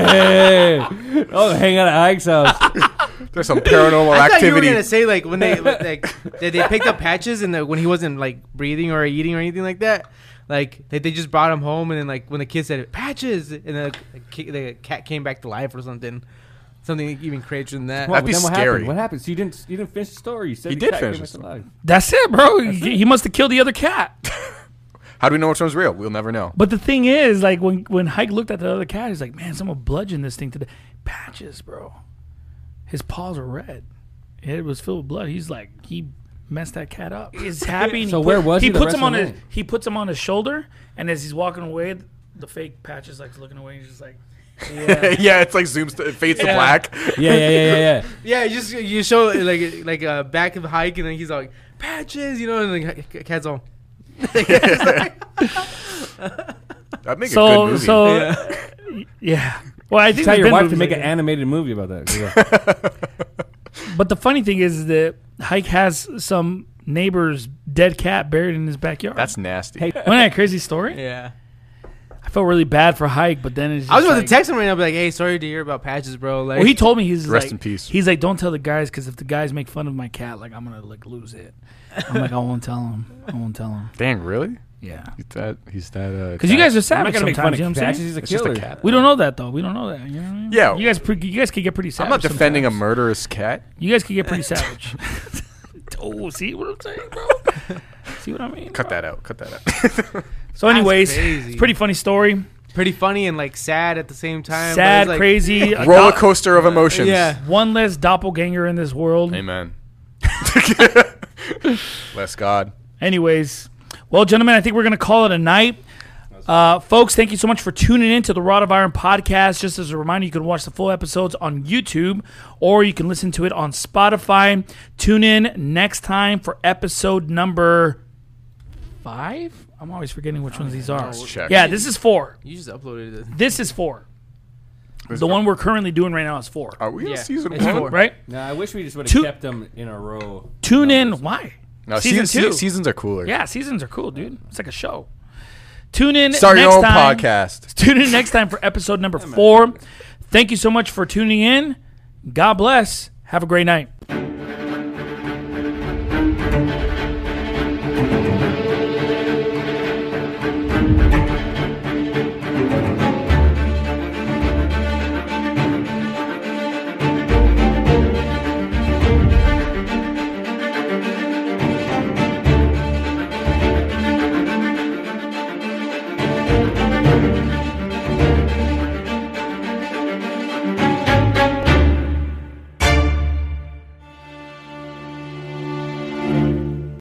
Oh, hang out at Hike's house. There's some paranormal I thought you were activity. gonna say like when they they picked up Patches and when he wasn't like breathing or eating or anything like that, like they just brought him home and then like when the kid said Patches and the cat came back to life or something even crazier than that. That'd be Then what scary. happened? What happened? So you didn't finish the story. You said He the did cat finish came the back story. alive. That's it, bro. He must have killed the other cat. How do we know which one's real? We'll never know. But the thing is, like when Hike looked at the other cat, he's like, "Man, someone bludgeoned this thing to the Patches, bro. His paws were red. It was filled with blood. He's like, he messed that cat up. He's happy. And So where was he the puts rest him of on the his night? he puts him on his shoulder, and as he's walking away, the fake Patches like looking away. He's just like, yeah. Yeah, it's like zooms, it fades to Yeah. black. Yeah. Yeah, you show like a back of the Hike and then he's like Patches, and the cat's all. That'd make a good So movie. yeah. Well, I think Tell there's your been wife to movies make like an that. animated movie about that. But the funny thing is that Hike has some neighbor's dead cat buried in his backyard. That's nasty. Hey, Wasn't that a crazy story? Yeah. I felt really bad for Hike, but then it's just I was about like, to text him right now, be like, "Hey, sorry to hear about Patches, bro." Like, Well, he told me he's Rest like, in peace. He's like, don't tell the guys because if the guys make fun of my cat, like I'm gonna like lose it. I'm like, I won't tell him. I won't tell him. Dang, really? Yeah, He's that. because you guys are I'm not savage gonna make fun sometimes. You know of what I'm Patches. saying? He's a It's just killer. a cat. We don't know that though. We don't know that. You know what I mean? Yeah. you guys could get pretty savage. I'm not defending a sometimes. murderous cat. You guys could get pretty savage. Oh, see what I'm saying, bro? See what I mean? Cut bro? that out. Cut that out. So, anyways, crazy. it's a pretty funny story. pretty funny and like sad at the same time. but Sad, it's, like, crazy. a Roller dop- coaster of emotions. Yeah. One less doppelganger in this world. Amen. Bless God. Anyways, well, gentlemen, I think we're going to call it a night. Folks, thank you so much for tuning in to the Rod of Iron podcast. Just as a reminder, you can watch the full episodes on YouTube or you can listen to it on Spotify. Tune in next time for episode number 5. I'm always forgetting which ones these are. Let's check. Yeah, this is 4. You just uploaded it. This is 4. The one we're currently doing right now is 4. Are we Yeah, in season it's 1? 4. Right? No, I wish we just would Two- have kept them in a row. Tune in. Why? No, Season 2. seasons are cooler. Yeah, seasons are cool, dude. It's like a show. Tune in Start next your own time. podcast. Tune in next time for episode number 4. Thank you so much for tuning in. God bless. Have a great night.